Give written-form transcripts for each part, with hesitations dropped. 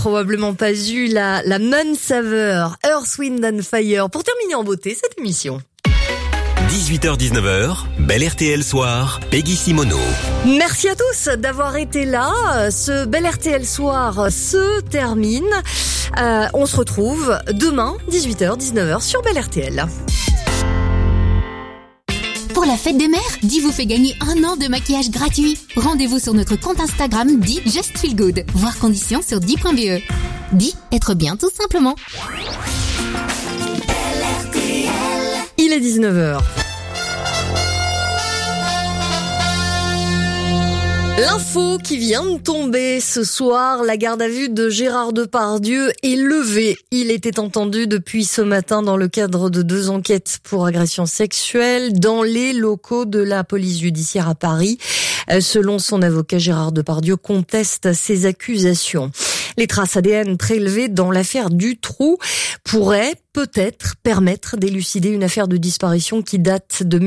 probablement pas eu la même saveur. Earth, Wind and Fire pour terminer en beauté cette émission. 18h-19h, Bel RTL Soir, Peggy Simoneau. Merci à tous d'avoir été là. Ce Bel RTL Soir se termine. On se retrouve demain, 18h-19h sur Bel RTL. Pour la fête des mères, Di vous fait gagner 1 an de maquillage gratuit. Rendez-vous sur notre compte Instagram Di Just Feel Good. Voir conditions sur di.be. Di, être bien tout simplement. Il est 19h. L'info qui vient de tomber ce soir, la garde à vue de Gérard Depardieu est levée. Il était entendu depuis ce matin dans le cadre de 2 enquêtes pour agression sexuelle dans les locaux de la police judiciaire à Paris. Selon son avocat, Gérard Depardieu conteste ces accusations. Les traces ADN prélevées dans l'affaire Dutroux pourraient peut-être permettre d'élucider une affaire de disparition qui date de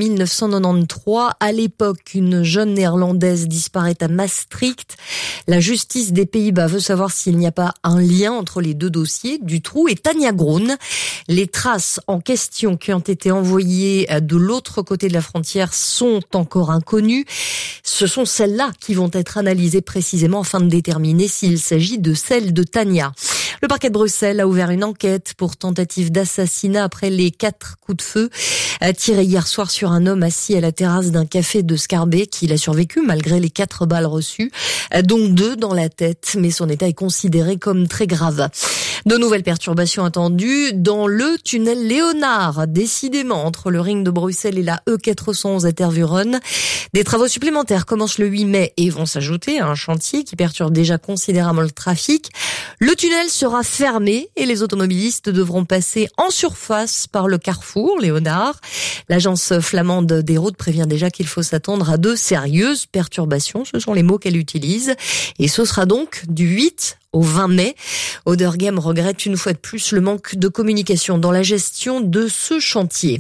1993. À l'époque, une jeune néerlandaise disparaît à Maastricht. La justice des Pays-Bas veut savoir s'il n'y a pas un lien entre les 2 dossiers, Dutroux et Tania Groen. Les traces en question qui ont été envoyées de l'autre côté de la frontière sont encore inconnues. Ce sont celles-là qui vont être analysées précisément afin de déterminer s'il s'agit de celles de Tania. Le parquet de Bruxelles a ouvert une enquête pour tentative d'assassinat après les 4 coups de feu tirés hier soir sur un homme assis à la terrasse d'un café de Scarbeck. Il a survécu malgré les 4 balles reçues, dont 2 dans la tête, mais son état est considéré comme très grave. De nouvelles perturbations attendues dans le tunnel Léonard, décidément entre le ring de Bruxelles et la E411 à Tervuren. Des travaux supplémentaires commencent le 8 mai et vont s'ajouter à un chantier qui perturbe déjà considérablement le trafic. Le tunnel sera fermé et les automobilistes devront passer en surface par le carrefour Léonard. L'agence flamande des routes prévient déjà qu'il faut s'attendre à de sérieuses perturbations. Ce sont les mots qu'elle utilise. Et ce sera donc du 8 au 20 mai. Auderghem regrette une fois de plus le manque de communication dans la gestion de ce chantier.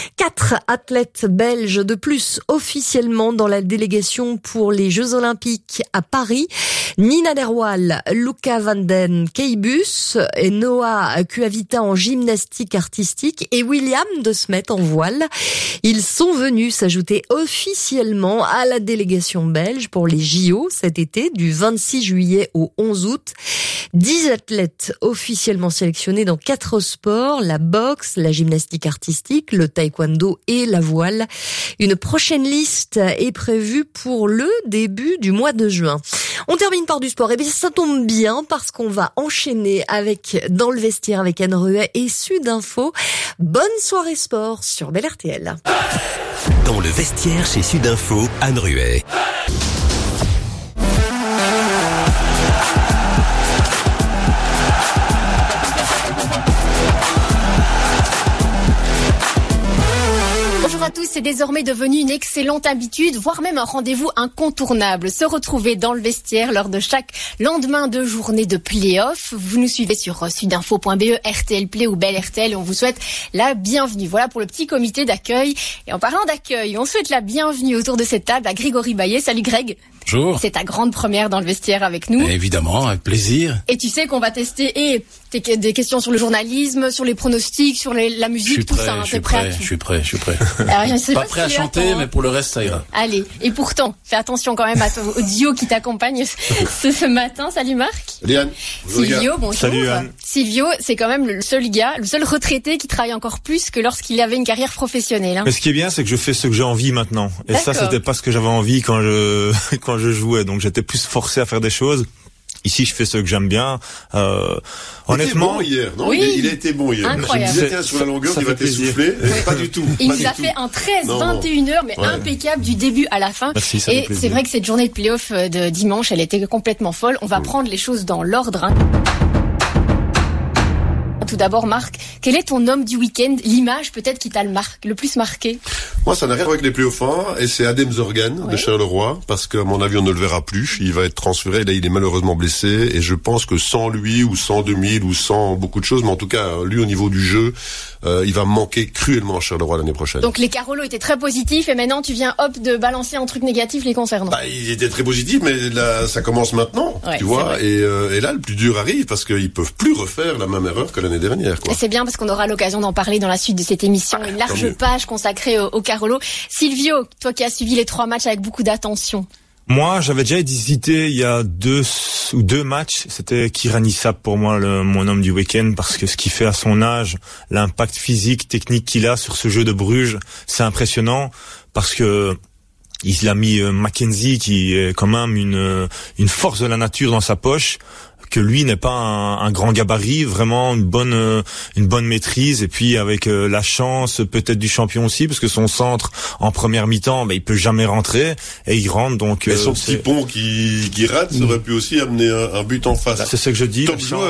4 athlètes belges de plus officiellement dans la délégation pour les Jeux Olympiques à Paris. Nina Derwal, Luca van den Keibus et Noah Cuavita en gymnastique artistique et William de Smet en voile. Ils sont venus s'ajouter officiellement à la délégation belge pour les JO cet été du 26 juillet au 11 août. 10 athlètes officiellement sélectionnés dans 4 sports, la boxe, la gymnastique artistique, le taekwondo et la voile. Une prochaine liste est prévue pour le début du mois de juin. On termine par du sport. Et bien ça tombe bien parce qu'on va enchaîner avec Dans le vestiaire avec Anne Ruet et Sud Info. Bonne soirée sport sur Bel RTL. Dans le vestiaire chez Sud Info, Anne Ruet. Bonjour à tous, c'est désormais devenu une excellente habitude, voire même un rendez-vous incontournable. Se retrouver dans le vestiaire lors de chaque lendemain de journée de play-off. Vous nous suivez sur sudinfo.be, RTL Play ou Bel RTL et on vous souhaite la bienvenue. Voilà pour le petit comité d'accueil. Et en parlant d'accueil, on souhaite la bienvenue autour de cette table à Grégory Baillet. Salut Greg. Bonjour. C'est ta grande première dans le vestiaire avec nous. Évidemment, avec plaisir. Et tu sais qu'on va tester des questions sur le journalisme, sur les pronostics, sur la musique, tout ça. Je suis prêt. Alors, pas prêt à chanter, mais pour le reste, ça ira. Allez, et pourtant, fais attention quand même au duo qui t'accompagne ce matin. Salut Marc. Salut Anne. Silvio, bonjour. Salut Anne. Silvio, c'est quand même le seul retraité qui travaille encore plus que lorsqu'il avait une carrière professionnelle. Hein. Mais ce qui est bien, c'est que je fais ce que j'ai envie maintenant. Et ça, c'était pas ce que j'avais envie quand je jouais. Donc j'étais plus forcé à faire des choses. Ici, je fais ce que j'aime bien. Honnêtement, il était bon hier, non? Oui. Il a été bon hier. Incroyable. Je me disais, sur la longueur, il va t'essouffler. Pas du tout. Il nous a fait un 13-21 heures, mais impeccable du début à la fin. Merci, et c'est vrai que cette journée de play-off de dimanche, elle était complètement folle. On va prendre les choses dans l'ordre. Hein. Tout d'abord, Marc, quel est ton homme du week-end, l'image peut-être qui t'a le plus marqué? Moi, ça n'a rien à voir avec les playoffs 1, et c'est Adem Zorgan de Charleroi, parce qu'à mon avis, on ne le verra plus. Il va être transféré, là, il est malheureusement blessé, et je pense que sans lui, ou sans 2000, ou sans beaucoup de choses, mais en tout cas, lui, au niveau du jeu, il va manquer cruellement à Charleroi l'année prochaine. Donc les Carolo étaient très positifs, et maintenant tu viens, de balancer un truc négatif les concernant. Ils étaient très positifs, mais là, ça commence maintenant, tu vois, et là, le plus dur arrive, parce qu'ils peuvent plus refaire la même erreur que l'année dernière, quoi. Et c'est bien, parce qu'on aura l'occasion d'en parler dans la suite de cette émission, une large page consacrée au Carolo. Silvio, toi qui as suivi les 3 matchs avec beaucoup d'attention. Moi, j'avais déjà hésité il y a deux matchs. C'était Kirani Sab pour moi, mon homme du week-end, parce que ce qu'il fait à son âge, l'impact physique, technique qu'il a sur ce jeu de Bruges, c'est impressionnant, parce que il a mis Mackenzie, qui est quand même une force de la nature dans sa poche, que lui n'est pas un grand gabarit, vraiment une bonne maîtrise, et puis avec la chance peut-être du champion aussi, parce que son centre en première mi-temps, il peut jamais rentrer, et il rentre, donc mais son petit pont qui rate, ça aurait pu aussi amener un but en face. C'est ce que je dis.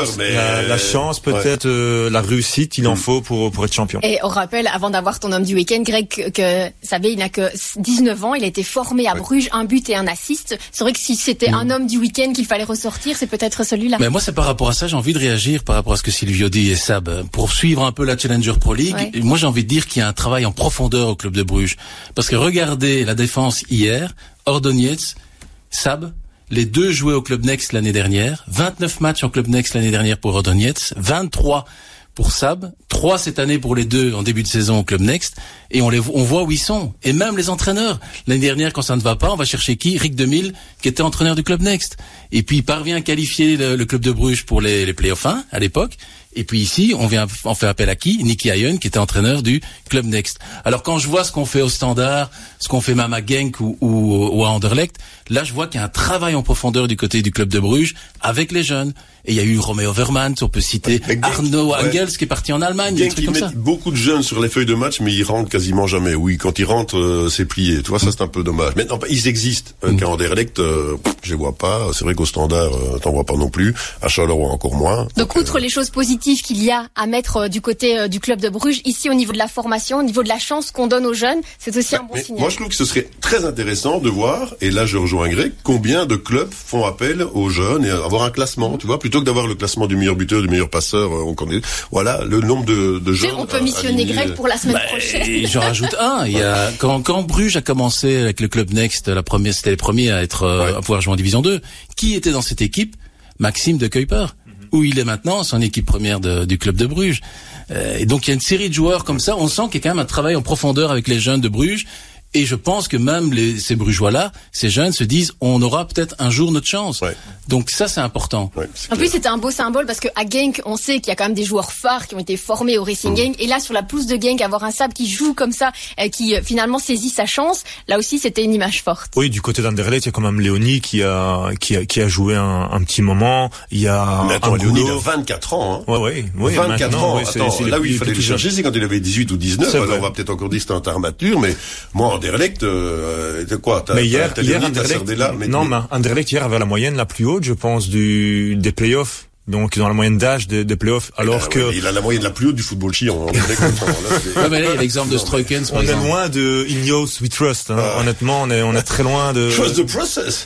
La chance, peut-être la réussite, il en faut pour être champion. Et on rappelle, avant d'avoir ton homme du week-end, Greg, que il n'a que 19 ans, il a été formé à Bruges, 1 but et 1 assist. C'est vrai que si c'était un homme du week-end qu'il fallait ressortir, c'est peut-être celui-là. Mais moi, c'est par rapport à ça, j'ai envie de réagir par rapport à ce que Silvio dit et Sab. Pour suivre un peu la Challenger Pro League, moi j'ai envie de dire qu'il y a un travail en profondeur au club de Bruges. Parce que regardez la défense hier, Ordonez, Sab, les deux jouaient au Club Next l'année dernière, 29 matchs en Club Next l'année dernière pour Ordonez, 23 pour Sab, 3 cette année pour les deux en début de saison au Club Next, et on voit où ils sont. Et même les entraîneurs. L'année dernière, quand ça ne va pas, on va chercher qui? Rick Demille, qui était entraîneur du Club Next. Et puis il parvient à qualifier le club de Bruges pour les playoffs 1 à l'époque. Et puis ici, on fait appel à qui? Nicky Hayen, qui était entraîneur du Club Next. Alors quand je vois ce qu'on fait au Standard, ce qu'on fait même à Genk ou à Anderlecht, là je vois qu'il y a un travail en profondeur du côté du club de Bruges avec les jeunes. Et il y a eu Romeo Vermans, on peut citer Arno Angels qui est parti en Allemagne. Genk, ils mettent beaucoup de jeunes sur les feuilles de match, mais ils rentrent quasiment jamais. Oui, quand ils rentrent, c'est plié. Tu vois, ça c'est un peu dommage. Maintenant, ils existent. Qu'à Anderlecht, je les vois pas. C'est vrai qu'au Standard, t'en vois pas non plus. À Charleroi encore moins. Donc outre les choses positives qu'il y a à mettre du côté du club de Bruges, ici au niveau de la formation, au niveau de la chance qu'on donne aux jeunes, c'est aussi un bon signal. Moi je trouve que ce serait très intéressant de voir, et là je rejoins Greg, combien de clubs font appel aux jeunes et avoir un classement, tu vois, plutôt que d'avoir le classement du meilleur buteur, du meilleur passeur, voilà, le nombre de jeunes. On peut missionner Greg pour la semaine prochaine. Et j'en rajoute un, il y a, quand Bruges a commencé avec le club Next, c'était les premiers à à pouvoir jouer en division 2. Qui était dans cette équipe? Maxime de Kuyper. Où il est maintenant, son équipe première du club de Bruges. Et donc il y a une série de joueurs comme ça, on sent qu'il y a quand même un travail en profondeur avec les jeunes de Bruges. Et je pense que même ces Brugeois-là, ces jeunes se disent, on aura peut-être un jour notre chance. Ouais. Donc ça, c'est important. Ouais, en plus, c'était un beau symbole parce que à Genk, on sait qu'il y a quand même des joueurs phares qui ont été formés au Racing Genk. Et là, sur la pelouse de Genk, avoir un Sab qui joue comme ça, qui finalement saisit sa chance, là aussi, c'était une image forte. Oui, du côté d'Anderlecht, il y a quand même Léonie qui a joué un petit moment. Il y a mais attends, Léonie, il a 24 ans. Hein. Oui. 24 ans. Attends, là où il fallait le chercher, c'est quand il avait 18 ou 19. Alors on va peut-être encore dire que c'était un tarmature, mais moi, Anderlecht, quoi? Mais hier Anderlecht, mais Anderlecht hier avait la moyenne la plus haute, je pense, des playoffs. Donc dans la moyenne d'âge des playoffs, alors que il a la moyenne la plus haute du football chiant. Mais là, il y a l'exemple de Stroikens. On est loin de In Yours We Trust. Honnêtement, on est très loin de. Trust the process.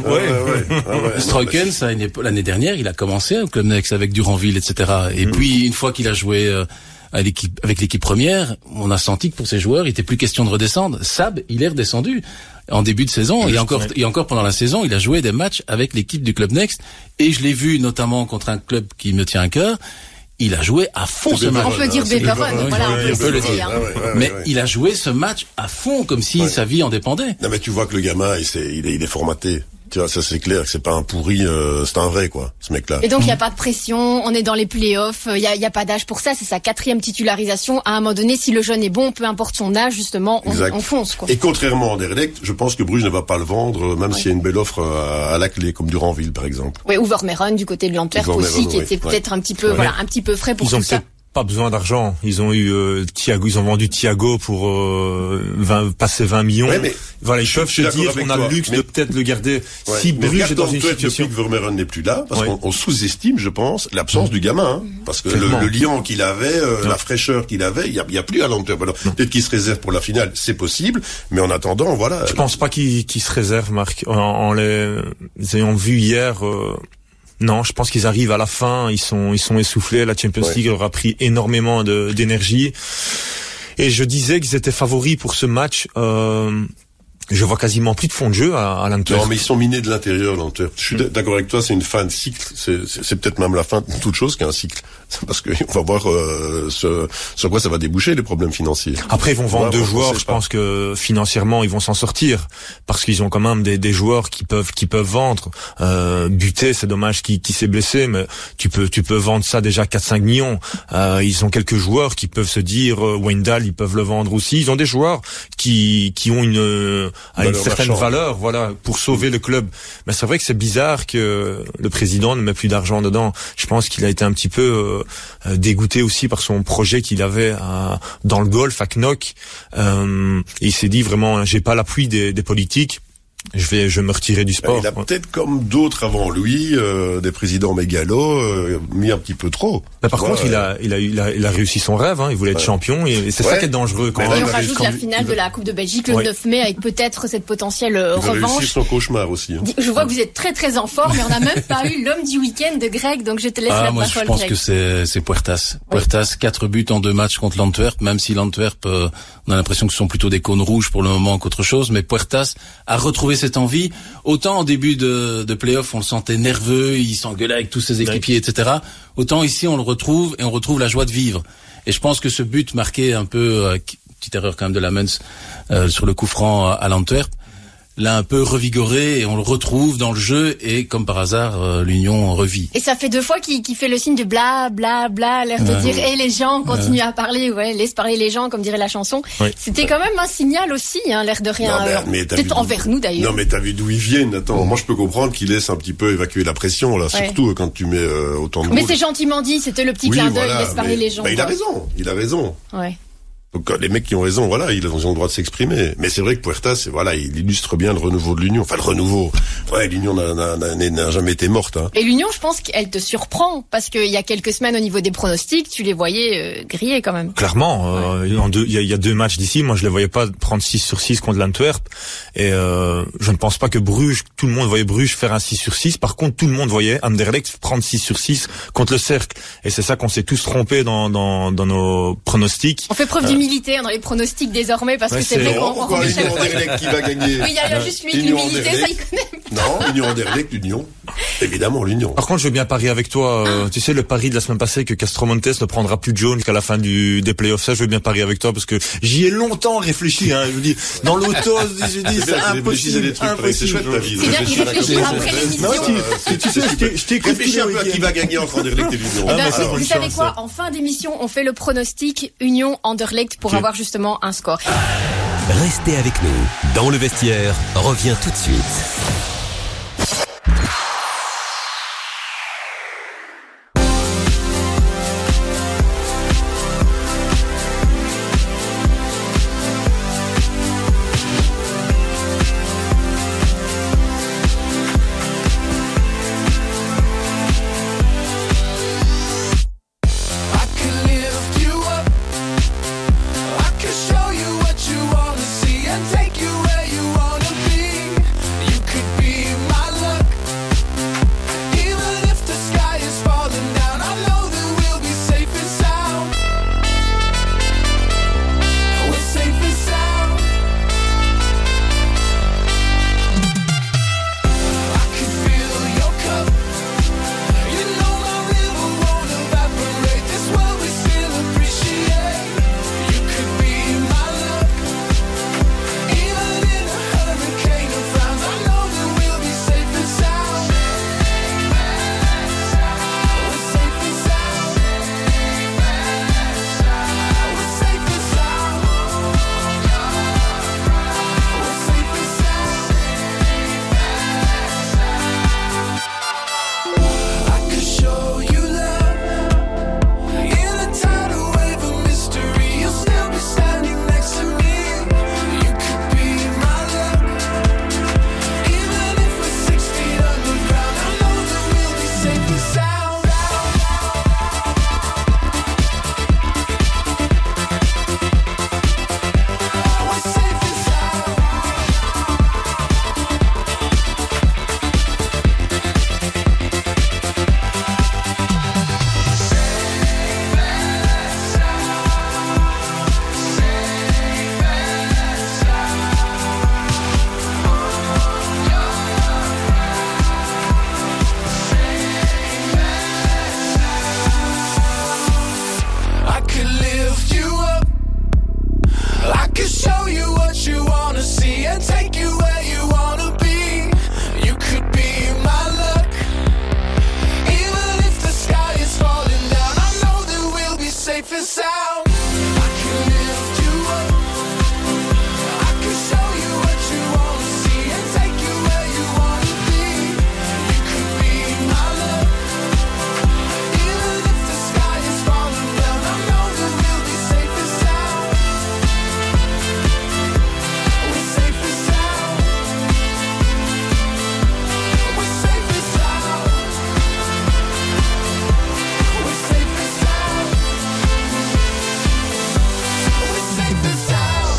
Stroikens, l'année dernière, il a commencé au Club Next avec Duranville, etc. Et puis une fois qu'il a joué avec l'équipe première, on a senti que pour ces joueurs, il était plus question de redescendre. Sab, il est redescendu en début de saison et encore pendant la saison, il a joué des matchs avec l'équipe du Club Next et je l'ai vu notamment contre un club qui me tient à cœur. Il a joué à fond ce match. On peut dire Beveren, voilà, on peut le dire. Mais il a joué ce match à fond comme si sa vie en dépendait. Non mais tu vois que le gamin, il est formaté. Tu vois, ça c'est clair que c'est pas un pourri, c'est un vrai quoi, ce mec-là. Et donc il y a pas de pression, on est dans les playoffs, il y a pas d'âge pour ça, c'est sa 4e titularisation. À un moment donné, si le jeune est bon, peu importe son âge, justement, on fonce quoi. Et contrairement à Anderlecht, je pense que Bruges ne va pas le vendre, même s'il y a une belle offre à la clé, comme Duranville par exemple. Oui, ou Vermeeren du côté de l'Antwerp aussi, qui était peut-être un petit peu, un petit peu frais pour tout ça. pas besoin d'argent. Ils ont eu Thiago, ils ont vendu Thiago pour passer 20 millions. Ouais, mais voilà, ils peuvent se dire on a le luxe de peut-être le garder. Si Bruges est dans une situation, depuis que Vermeeren n'est plus là, parce qu'on sous-estime, je pense, l'absence du gamin, hein, parce que le liant qu'il avait, la fraîcheur qu'il avait, il y a plus à l'Antwerp. Alors peut-être qu'il se réserve pour la finale, c'est possible, mais en attendant, voilà. Je pense pas qu'il se réserve, Marc. En les ayant vus hier. Non, je pense qu'ils arrivent à la fin, ils sont essoufflés, la Champions League leur a pris énormément d'énergie. Et je disais qu'ils étaient favoris pour ce match. Je vois quasiment plus de fond de jeu à l'Antwerp. Non, mais ils sont minés de l'intérieur, l'Antwerp. Je suis d'accord avec toi, c'est une fin de cycle. C'est peut-être même la fin de toute chose qu'un cycle. Parce que on va voir sur quoi ça va déboucher, les problèmes financiers. Après, ils vont vendre 2 joueurs. Je pense que financièrement, ils vont s'en sortir. Parce qu'ils ont quand même des joueurs qui peuvent vendre. Buté, c'est dommage qu'il s'est blessé, mais tu peux vendre ça déjà 4-5 millions. Ils ont quelques joueurs qui peuvent se dire, Wijndal, ils peuvent le vendre aussi. Ils ont des joueurs qui ont une certaine valeur, voilà, pour sauver le club. Mais c'est vrai que c'est bizarre que le président ne met plus d'argent dedans. Je pense qu'il a été un petit peu dégoûté aussi par son projet qu'il avait dans le golf à Knock. Et il s'est dit vraiment, j'ai pas l'appui des politiques. Je vais me retirer du sport. Il a peut-être, comme d'autres avant lui, des présidents mégalos, mis un petit peu trop. Mais par contre, il a réussi son rêve, hein. Il voulait être champion, et c'est ça qui est dangereux. Quand on rajoute la finale de la Coupe de Belgique le 9 mai, avec peut-être cette potentielle revanche. Il va réussir son cauchemar aussi. Hein. Je vois que vous êtes très très en forme, mais on n'a même pas eu l'homme du week-end de Greg, donc je te laisse la parole. Moi, je pense que c'est Puertas. Puertas, 4 buts en 2 matchs contre l'Antwerp, même si l'Antwerp, on a l'impression que ce sont plutôt des cônes rouges pour le moment qu'autre chose, mais Puertas a retrouvé cette envie. Autant au début de play-off, on le sentait nerveux, il s'engueulait avec tous ses équipiers, etc. Autant ici, on le retrouve et on retrouve la joie de vivre. Et je pense que ce but marqué un peu, petite erreur quand même de Lamens, sur le coup franc à l'Antwerp, l'a un peu revigoré et on le retrouve dans le jeu et comme par hasard l'Union revit. Et ça fait 2 fois qu'il fait le signe de bla bla bla, l'air de dire et les gens continuent à parler, laisse parler les gens comme dirait la chanson. C'était quand même un signal aussi, hein, l'air de rien. Mais peut-être envers nous d'ailleurs. Non mais t'as vu d'où ils viennent. Attends, moi je peux comprendre qu'ils laissent un petit peu évacuer la pression là, surtout quand tu mets autant de Mais c'est gentiment dit, c'était le petit clin d'œil, laisse parler les gens. Il a raison. Ouais. Donc les mecs qui ont raison, voilà, ils ont le droit de s'exprimer. Mais c'est vrai que Puertas, il illustre bien le renouveau de l'Union. Enfin, le renouveau. Ouais, l'Union n'a jamais été morte. Hein. Et l'Union, je pense qu'elle te surprend parce qu'il y a quelques semaines, au niveau des pronostics, tu les voyais griller quand même. Clairement, il y a 2 matchs d'ici. Moi, je les voyais pas prendre 6/6 contre l'Antwerp. Et je ne pense pas que Bruges, tout le monde voyait Bruges faire un 6/6. Par contre, tout le monde voyait Anderlecht prendre 6/6 contre le Cercle. Et c'est ça qu'on s'est tous trompés dans nos pronostics. On fait preuve d'humilité dans les pronostics désormais parce que c'est vrai qu'on remet chaque fois. Anderlecht qui va gagner. Oui, il y a juste lui l'humilité, ça il connaît. Non, Union Anderlecht, l'Union. Évidemment, l'Union. Par contre, je veux bien parier avec toi. Tu sais, le pari de la semaine passée que Castromontes ne prendra plus de jaune qu'à la fin des playoffs. Ça, je veux bien parier avec toi parce que j'y ai longtemps réfléchi. Hein. Je dis dans l'auto, je dis c'est impossible. C'est chouette ta vie. C'est bien qu'il réfléchisse après l'émission. Tu sais, je t'ai réfléchi un peu à qui va gagner entre Anderlecht et l'Union. Vous savez quoi? En fin d'émission, on fait le pronostic Union Anderlecht pour avoir justement un score. Restez avec nous. Dans le vestiaire, revient tout de suite. Show you what you wanna see and take you where you wanna be. You safe and sound. I can lift you up. I can show you what you want to see and take you where you want to be. You could be my love. Even if the sky is falling down, I know that we'll be safe and sound. We're safe and sound. We're safe and sound. We're safe and sound. We're safe and sound.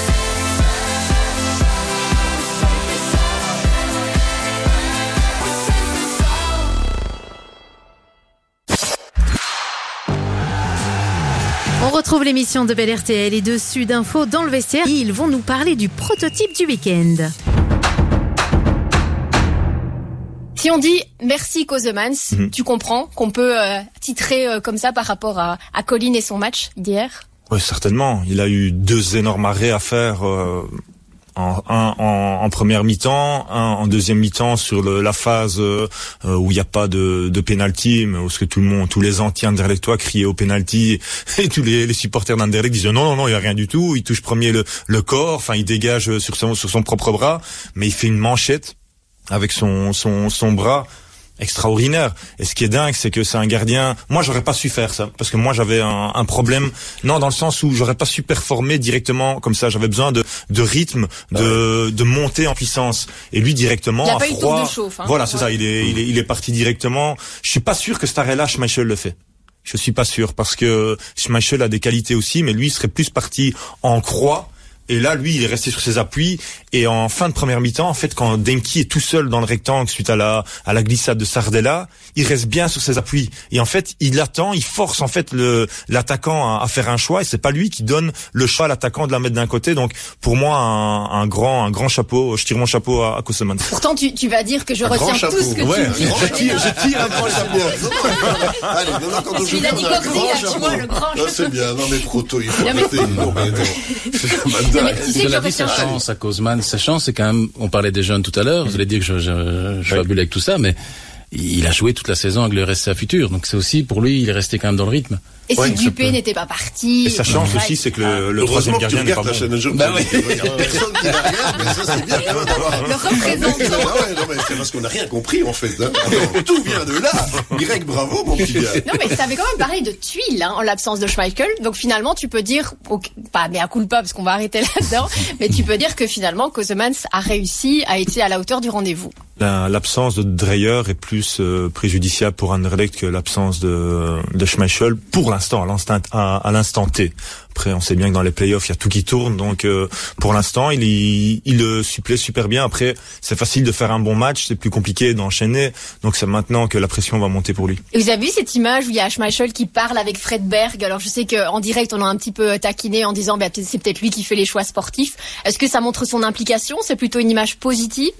On retrouve l'émission de Bel RTL et de Sud Info dans le vestiaire. Et ils vont nous parler du prototype du week-end. Si on dit merci Kosemans, tu comprends qu'on peut titrer comme ça par rapport à Colin et son match d'hier? Oui, certainement. Il a eu 2 énormes arrêts à faire, en première mi-temps, un en deuxième mi-temps sur la phase où il n'y a pas de penalty, mais où ce que tous les anti-Anderlechtois criaient au penalty et tous les supporters d'Anderlecht disaient non, il y a rien du tout. Il touche premier le corps, enfin il dégage sur son propre bras, mais il fait une manchette avec son bras extraordinaire. Et ce qui est dingue, c'est que c'est un gardien. Moi, j'aurais pas su faire ça parce que moi, j'avais un problème. Non, dans le sens où j'aurais pas su performer directement comme ça. J'avais besoin de rythme, de monter en puissance. Et lui, directement, il a à pas froid. Eu de tour de chauffe, hein. Voilà, c'est ça. Il est parti directement. Je suis pas sûr que cet arrêt-là, Schmeichel le fait. Je suis pas sûr parce que Schmeichel a des qualités aussi, mais lui, il serait plus parti en croix. Et là, lui, il est resté sur ses appuis. Et en fin de première mi-temps, en fait, quand Denki est tout seul dans le rectangle suite à la glissade de Sardella, il reste bien sur ses appuis. Et en fait, il attend, il force en fait l'attaquant à faire un choix. Et c'est pas lui qui donne le choix à l'attaquant de la mettre d'un côté. Donc, pour moi, un grand chapeau. Je tire mon chapeau à Kosemans. Pourtant, tu vas dire que je retiens tout ce que tu dis. Je tire un grand chapeau. Allez, maintenant, quand on joue, il a dit Cordy, là, tu vois, le grand chapeau. C'est bien. Non, mais trop tôt, il faut arrêter. Non. Cela dit, sa chance à Kosemans, sa chance, c'est quand même, on parlait des jeunes tout à l'heure, vous allez dire que je fabule avec tout ça, mais il a joué toute la saison avec le RSA Futur, donc c'est aussi, pour lui, il est resté quand même dans le rythme. Et si Dupé n'était pas parti. Et sa chance aussi, c'est que le troisième gardien n'est pas bon. Bah oui. Personne qui la regarde, mais ça c'est bien quand même d'avoir. Le représentant. Non mais c'est parce qu'on n'a rien compris en fait. Tout vient de là. Y, bravo mon petit gars. Non mais ça avait quand même parlé de tuiles en l'absence de Schmeichel. Donc finalement tu peux dire, pas mea culpa parce qu'on va arrêter là-dedans, mais tu peux dire que finalement Kosemans a réussi, a été à la hauteur du rendez-vous. L'absence de Dreyer est plus préjudiciable pour Anderlecht que l'absence de Schmeichel pour l'instant, à l'instant T. Après, on sait bien que dans les playoffs, il y a tout qui tourne, donc pour l'instant, il supplée super bien. Après, c'est facile de faire un bon match, c'est plus compliqué d'enchaîner, donc c'est maintenant que la pression va monter pour lui. Et vous avez vu cette image où il y a Schmeichel qui parle avec Fred Berg? Alors je sais qu'en direct, on a un petit peu taquiné en disant c'est peut-être lui qui fait les choix sportifs. Est-ce que ça montre son implication? C'est plutôt une image positive?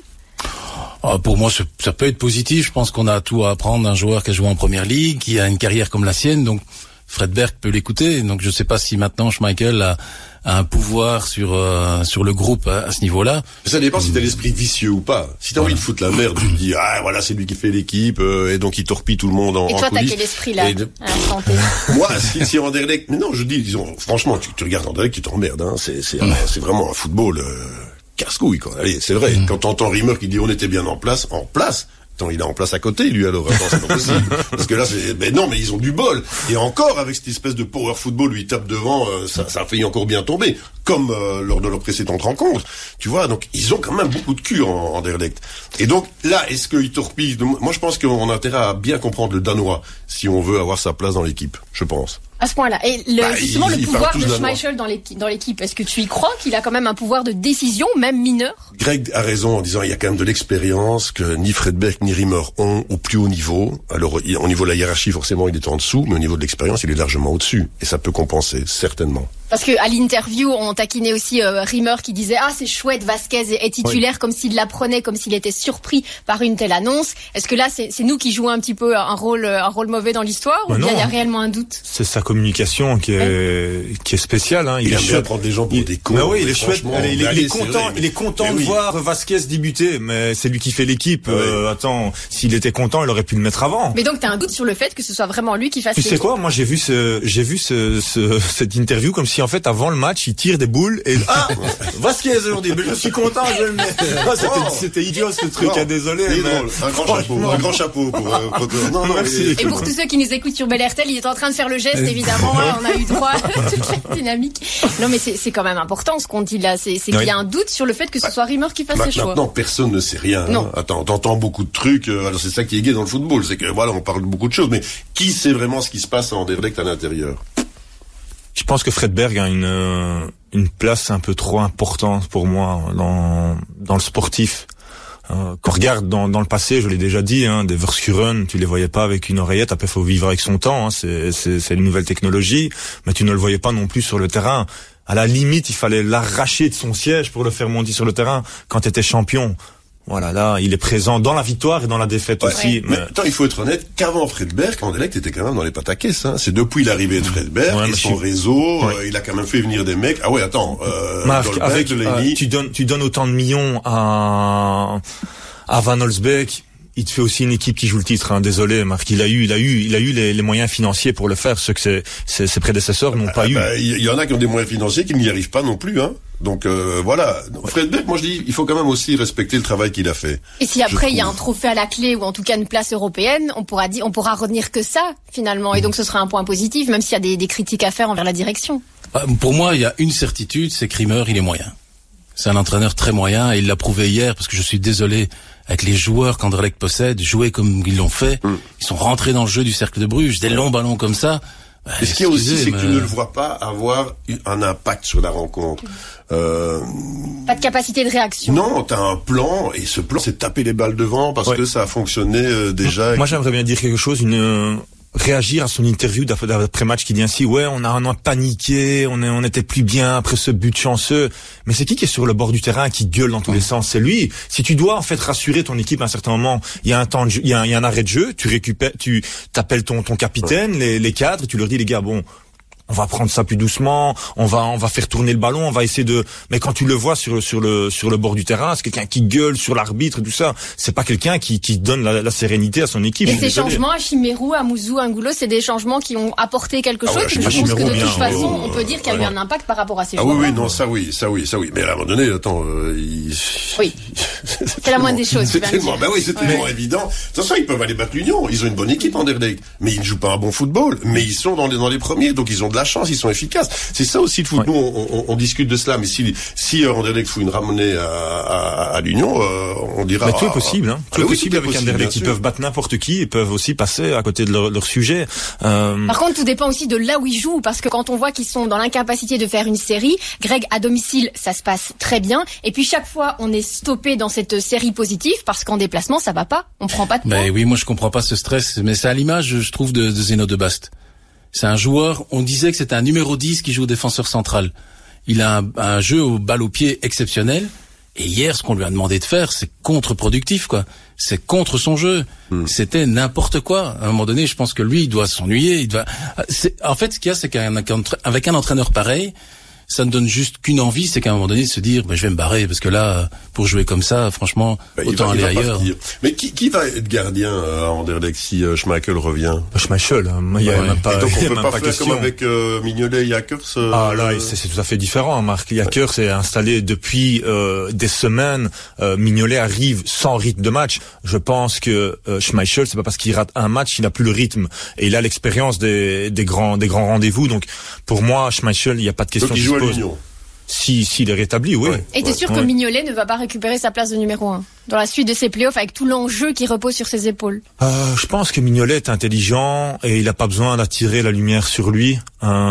Pour moi, ça peut être positif. Je pense qu'on a tout à apprendre d'un joueur qui a joué en première ligue, qui a une carrière comme la sienne. Donc, Fred Berg peut l'écouter. Donc, je ne sais pas si maintenant Schmeichel a un pouvoir sur le groupe à ce niveau-là. Ça dépend si t'as l'esprit vicieux ou pas. Si t'as envie de foutre la merde, tu te dis voilà, c'est lui qui fait l'équipe et donc il torpille tout le monde en coulisses. Et toi, t'as quel esprit là Moi, si Anderlecht, mais non, je dis, disons, franchement, tu regardes Anderlecht, tu t'emmerdes. Hein. C'est vraiment un football. Casse-couille, quoi. Allez, c'est vrai. Quand t'entends Rimmer qui dit on était bien en place. Attends, il est en place à côté, lui, alors. Attends, c'est pas possible. Parce que là, mais ils ont du bol. Et encore, avec cette espèce de power football, lui, il tape devant, ça a failli encore bien tomber. Comme, lors de leur précédente rencontre. Tu vois, donc, ils ont quand même beaucoup de cul en Anderlecht. Et donc, là, est-ce qu'ils torpillent? Moi, je pense qu'on a intérêt à bien comprendre le Danois, si on veut avoir sa place dans l'équipe. Je pense. À ce point-là. Et justement, le pouvoir de Schmeichel dans l'équipe, est-ce que tu y crois qu'il a quand même un pouvoir de décision, même mineur? Greg a raison en disant il y a quand même de l'expérience que ni Fredberg ni Rimmer ont au plus haut niveau. Alors, au niveau de la hiérarchie, forcément, il est en dessous, mais au niveau de l'expérience, il est largement au-dessus. Et ça peut compenser, certainement. Parce que à l'interview, on taquinait aussi Rimmer qui disait c'est chouette, Vasquez est titulaire, comme s'il l'apprenait, comme s'il était surpris par une telle annonce. Est-ce que là c'est nous qui jouons un petit peu un rôle mauvais dans l'histoire, ou bien il y a réellement un doute? C'est sa communication qui est spéciale. Hein. Il aime bien prendre les gens pour des cons. Oui, il est chouette. Il est content de voir Vasquez débuter, mais c'est lui qui fait l'équipe. Attends, s'il était content, il aurait pu le mettre avant. Mais donc t'as un doute sur le fait que ce soit vraiment lui qui fasse l'équipe? Tu sais quoi, moi j'ai vu cette interview comme si en fait avant le match il tire des boules et Vasquez aujourd'hui, mais je suis content, je le mets. C'était idiot ce truc, désolé. Drôle. Un grand chapeau pour non, merci. Et pour tous ceux qui nous écoutent sur Bel RTL, il est en train de faire le geste, évidemment, on a eu droit à toute la dynamique. Non mais c'est quand même important ce qu'on dit là, c'est qu'il y a un doute sur le fait que ce soit Rimmer qui fasse ses choix. Maintenant personne ne sait rien. Non. Attends, t'entends beaucoup de trucs, alors c'est ça qui est gai dans le football, c'est que voilà, on parle de beaucoup de choses, mais qui sait vraiment ce qui se passe à Anderlecht à l'intérieur? Je pense que Fredberg a une place un peu trop importante pour moi dans le sportif. Quand on regarde dans le passé, je l'ai déjà dit, des Verschuren, tu les voyais pas avec une oreillette. Après, faut vivre avec son temps. C'est une nouvelle technologie, mais tu ne le voyais pas non plus sur le terrain. À la limite, il fallait l'arracher de son siège pour le faire monter sur le terrain quand tu étais champion. Voilà, là, il est présent dans la victoire et dans la défaite aussi. Mais attends, il faut être honnête qu'avant Fredberg, Anderlecht était quand même dans les pataquès. C'est depuis l'arrivée de Fredberg et son réseau, il a quand même fait venir des mecs. Ah ouais, attends, Marc, tu donnes autant de millions à Van Holzbeek. Il te fait aussi une équipe qui joue le titre. Désolé, Marc. Il a eu les moyens financiers pour le faire, ce que ses prédécesseurs n'ont pas eu. Il y en a qui ont des moyens financiers qui n'y arrivent pas non plus. Donc voilà. Fredberg, moi je dis, il faut quand même aussi respecter le travail qu'il a fait. Et si après il y a un trophée à la clé ou en tout cas une place européenne, on pourra retenir que ça finalement. Et donc ce sera un point positif, même s'il y a des critiques à faire envers la direction. Pour moi, il y a une certitude, c'est que Rimmer, il est moyen. C'est un entraîneur très moyen et il l'a prouvé hier, parce que je suis désolé, avec les joueurs qu'Anderlecht possède, jouer comme ils l'ont fait, ils sont rentrés dans le jeu du Cercle de Bruges, des longs ballons comme ça. Et ce qu'il y a aussi, c'est que tu ne le vois pas avoir un impact sur la rencontre. Pas de capacité de réaction. Non, t'as un plan, et ce plan, c'est de taper les balles devant, parce que ça a fonctionné déjà. Moi, j'aimerais bien dire quelque chose, réagir à son interview d'après-match qui dit ainsi, on a paniqué, on était plus bien après ce but chanceux. Mais c'est qui est sur le bord du terrain qui gueule dans tous les sens? C'est lui. Si tu dois en fait rassurer ton équipe à un certain moment, il y a un temps de jeu, il y a un arrêt de jeu, tu t'appelles ton capitaine, les cadres, tu leur dis les gars, on va prendre ça plus doucement, on va faire tourner le ballon, on va essayer mais quand tu le vois sur le bord du terrain, c'est quelqu'un qui gueule sur l'arbitre et tout ça, c'est pas quelqu'un qui donne la sérénité à son équipe. Et ces changements à Chimérou, à Mouzou, à Angulo, c'est des changements qui ont apporté quelque chose. Je pense que de toute façon, on peut dire qu'il y a eu un impact par rapport à ces joueurs. Oui, non, ça oui. Mais à un moment donné, attends, oui. C'est la moindre des choses. C'est tellement évident. De toute façon, ils peuvent aller battre l'Union. Ils ont une bonne équipe Anderlecht, mais ils ne jouent pas un bon football. Mais ils sont dans les premiers, donc ils ont de la chance, ils sont efficaces. C'est ça aussi le foot. Nous, on discute de cela, mais si Anderlecht fout une ramenée à l'Union, on dira. Mais tout est possible, Tout est possible avec Anderlecht. Ils peuvent battre n'importe qui, ils peuvent aussi passer à côté de leur sujet. Par contre, tout dépend aussi de là où ils jouent, parce que quand on voit qu'ils sont dans l'incapacité de faire une série, Greg, à domicile, ça se passe très bien. Et puis chaque fois, on est stoppé dans cette série positive, parce qu'en déplacement, ça va pas. On prend pas de points. Oui, moi je comprends pas ce stress, mais c'est à l'image, je trouve, de Zeno de Bast. C'est un joueur, on disait que c'était un numéro 10 qui joue défenseur central. Il a un jeu au balle au pied exceptionnel. Et hier, ce qu'on lui a demandé de faire, c'est contre-productif, quoi. C'est contre son jeu. C'était n'importe quoi. À un moment donné, je pense que lui, il doit s'ennuyer. En fait, ce qu'il y a, c'est qu'avec un entraîneur pareil, ça ne donne juste qu'une envie, c'est qu'à un moment donné de se dire, je vais me barrer, parce que là, pour jouer comme ça, franchement, autant aller ailleurs. Mais qui va être gardien à Anderlecht si Schmeichel revient? Schmeichel, il y a même pas. Et donc on peut pas pas faire question. Comme avec Mignolet et Jakers. Là, c'est tout à fait différent. Marc Jakers est installé depuis des semaines. Mignolet arrive sans rythme de match. Je pense que Schmeichel, c'est pas parce qu'il rate un match, il n'a plus le rythme et il a l'expérience des grands rendez-vous. Donc pour moi, Schmeichel, il n'y a pas de question. Donc il joue à l'Union. S'il est rétabli, oui. Et t'es sûr que Mignolet ne va pas récupérer sa place de numéro 1 dans la suite de ses playoffs avec tout l'enjeu qui repose sur ses épaules? Je pense que Mignolet est intelligent et il n'a pas besoin d'attirer la lumière sur lui.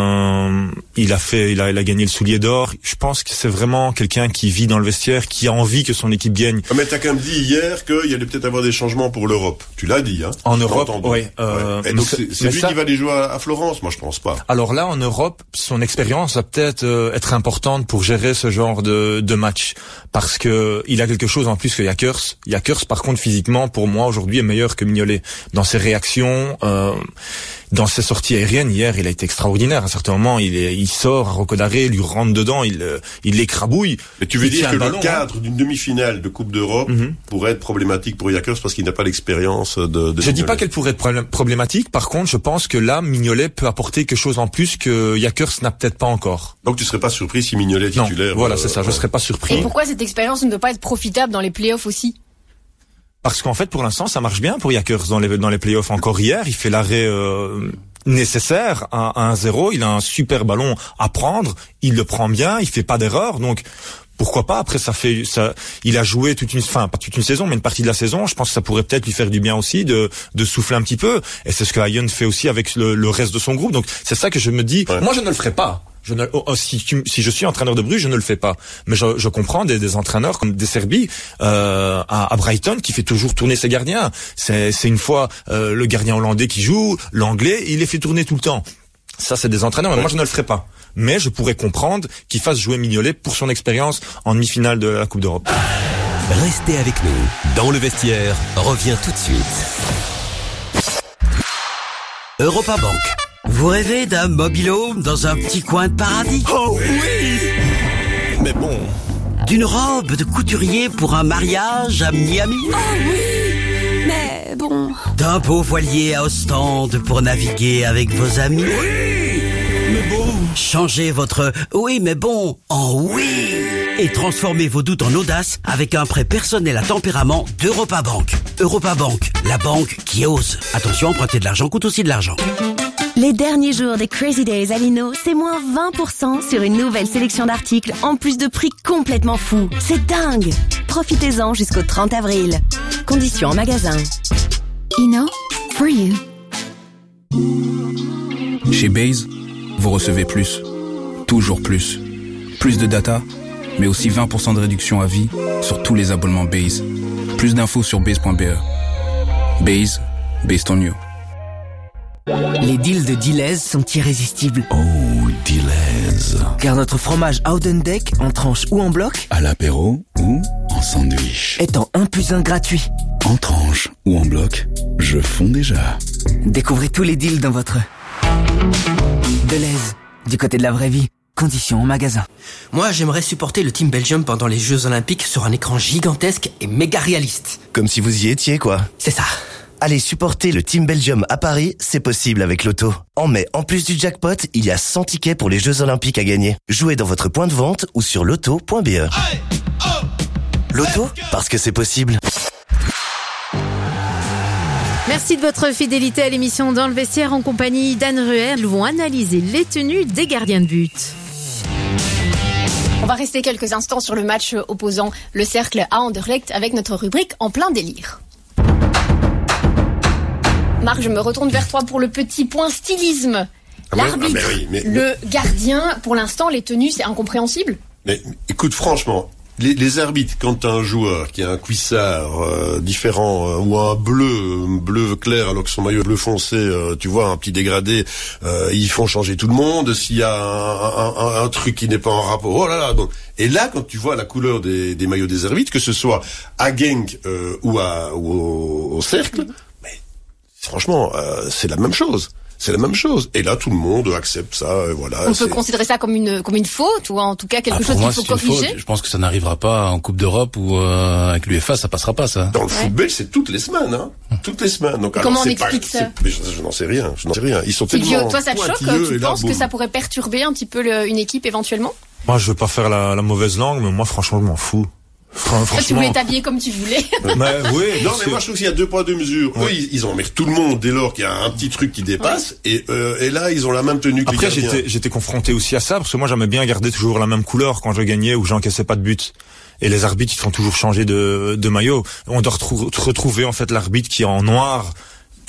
il a gagné le soulier d'or. Je pense que c'est vraiment quelqu'un qui vit dans le vestiaire, qui a envie que son équipe gagne. Mais t'as quand même dit hier qu'il allait peut-être avoir des changements pour l'Europe. Tu l'as dit, hein? En Europe, oui. Et donc c'est lui qui va aller jouer à Florence? Moi, je pense pas. Alors là, en Europe, son expérience va peut-être être importante pour gérer ce genre de match, parce que il a quelque chose en plus que Jakers. Jakers, par contre, physiquement, pour moi, aujourd'hui, est meilleur que Mignolet. Dans ses réactions, dans ses sorties aériennes, hier, il a été extraordinaire. À un certain moment, il sort à Rocco d'Arrêt, lui rentre dedans, il l'écrabouille. Mais tu veux dire que le cadre d'une demi-finale de Coupe d'Europe pourrait être problématique pour Jakers parce qu'il n'a pas l'expérience de Je dis pas qu'elle pourrait être problématique. Par contre, je pense que là, Mignolet peut apporter quelque chose en plus que Jakers n'a peut-être pas encore. Donc tu serais pas surpris si Mignolet est titulaire? Non, voilà, c'est ça. Je serais pas surpris. Et pourquoi cette expérience ne doit pas être profitable dans les playoffs aussi? Parce qu'en fait, pour l'instant, ça marche bien pour Jakers dans les playoffs. Encore hier, il fait l'arrêt nécessaire à 1-0. Il a un super ballon à prendre. Il le prend bien. Il fait pas d'erreur. Donc, pourquoi pas? Après, il a joué pas toute une saison, mais une partie de la saison. Je pense que ça pourrait peut-être lui faire du bien aussi de souffler un petit peu. Et c'est ce que Hayen fait aussi avec le reste de son groupe. Donc, c'est ça que je me dis. Ouais. Moi, je ne le ferai pas. Si je suis entraîneur de Bruges, je ne le fais pas. Mais je comprends des entraîneurs comme De Zerbi à Brighton qui fait toujours tourner ses gardiens. C'est une fois le gardien hollandais qui joue, l'anglais, il les fait tourner tout le temps. Ça, c'est des entraîneurs. Mais moi, je ne le ferai pas. Mais je pourrais comprendre qu'il fasse jouer Mignolet pour son expérience en demi-finale de la Coupe d'Europe. Restez avec nous. Dans le vestiaire, revient tout de suite. Europa Bank. Vous rêvez d'un mobil-home dans un petit coin de paradis? Oh oui! Mais bon... D'une robe de couturier pour un mariage à Miami? Oh oui! Mais bon... D'un beau voilier à Ostende pour naviguer avec vos amis? Oui! Mais bon... Changez votre « oui mais bon » en « oui » et transformez vos doutes en audace avec un prêt personnel à tempérament d'Europa Bank. Europa Bank, la banque qui ose. Attention, emprunter de l'argent coûte aussi de l'argent. Les derniers jours des Crazy Days à Lino, c'est moins 20% sur une nouvelle sélection d'articles en plus de prix complètement fous. C'est dingue! Profitez-en jusqu'au 30 avril. Conditions en magasin. Ino, for you. Chez Base, vous recevez plus. Toujours plus. Plus de data, mais aussi 20% de réduction à vie sur tous les abonnements Base. Plus d'infos sur base.be. Base, based on you. Les deals de Deleuze sont irrésistibles. Oh, Deleuze. Car notre fromage Oudendeck, en tranche ou en bloc, à l'apéro ou en sandwich, est en 1+1 gratuit. En tranche ou en bloc, je fonds déjà. Découvrez tous les deals dans votre Deleuze, du côté de la vraie vie. Conditions en magasin. Moi, j'aimerais supporter le Team Belgium pendant les Jeux Olympiques sur un écran gigantesque et méga réaliste. Comme si vous y étiez, quoi. C'est ça. Allez supporter le Team Belgium à Paris, c'est possible avec Loto. En mai, en plus du jackpot, il y a 100 tickets pour les Jeux Olympiques à gagner. Jouez dans votre point de vente ou sur loto.be. Loto, parce que c'est possible. Merci de votre fidélité à l'émission Dans le vestiaire en compagnie d'Anne Ruher. Nous vont analyser les tenues des gardiens de but. On va rester quelques instants sur le match opposant le Cercle à Anderlecht avec notre rubrique En plein délire. Marc, je me retourne vers toi pour le petit point stylisme. L'arbitre, le gardien, pour l'instant, les tenues, c'est incompréhensible. Mais écoute, franchement, les arbitres, quand un joueur qui a un cuissard différent ou un bleu clair alors que son maillot est bleu foncé, tu vois, un petit dégradé, ils font changer tout le monde. S'il y a un truc qui n'est pas en rapport, oh là là. Donc, et là, quand tu vois la couleur des maillots des arbitres, que ce soit à Genk ou au Cercle, franchement, c'est la même chose. C'est la même chose. Et là, tout le monde accepte ça. Voilà. On peut considérer ça comme une faute ou en tout cas quelque chose qu'il faut corriger. Je pense que ça n'arrivera pas en Coupe d'Europe ou avec l'UEFA, ça passera pas ça. Dans le football, c'est toutes les semaines, hein. Toutes les semaines. Donc, comment on explique ça? Je n'en sais rien. Ils sont tellement toi, ça te choque? Tu penses que ça pourrait perturber un petit peu une équipe éventuellement? Moi, je veux pas faire la mauvaise langue, mais moi, franchement, je m'en fous. Franchement. Tu voulais t'habiller comme tu voulais. Mais oui. Non, mais moi je trouve qu'il y a 2 poids 2 mesures. Ouais. Eux, ils emmerdent tout le monde dès lors qu'il y a un petit truc qui dépasse. Ouais. Et là, ils ont la même tenue que les gardiens. Après, j'étais confronté aussi à ça parce que moi, j'aimais bien garder toujours la même couleur quand je gagnais ou j'encaissais pas de but. Et les arbitres, ils font toujours changer de maillot. On doit retrouver en fait l'arbitre qui est en noir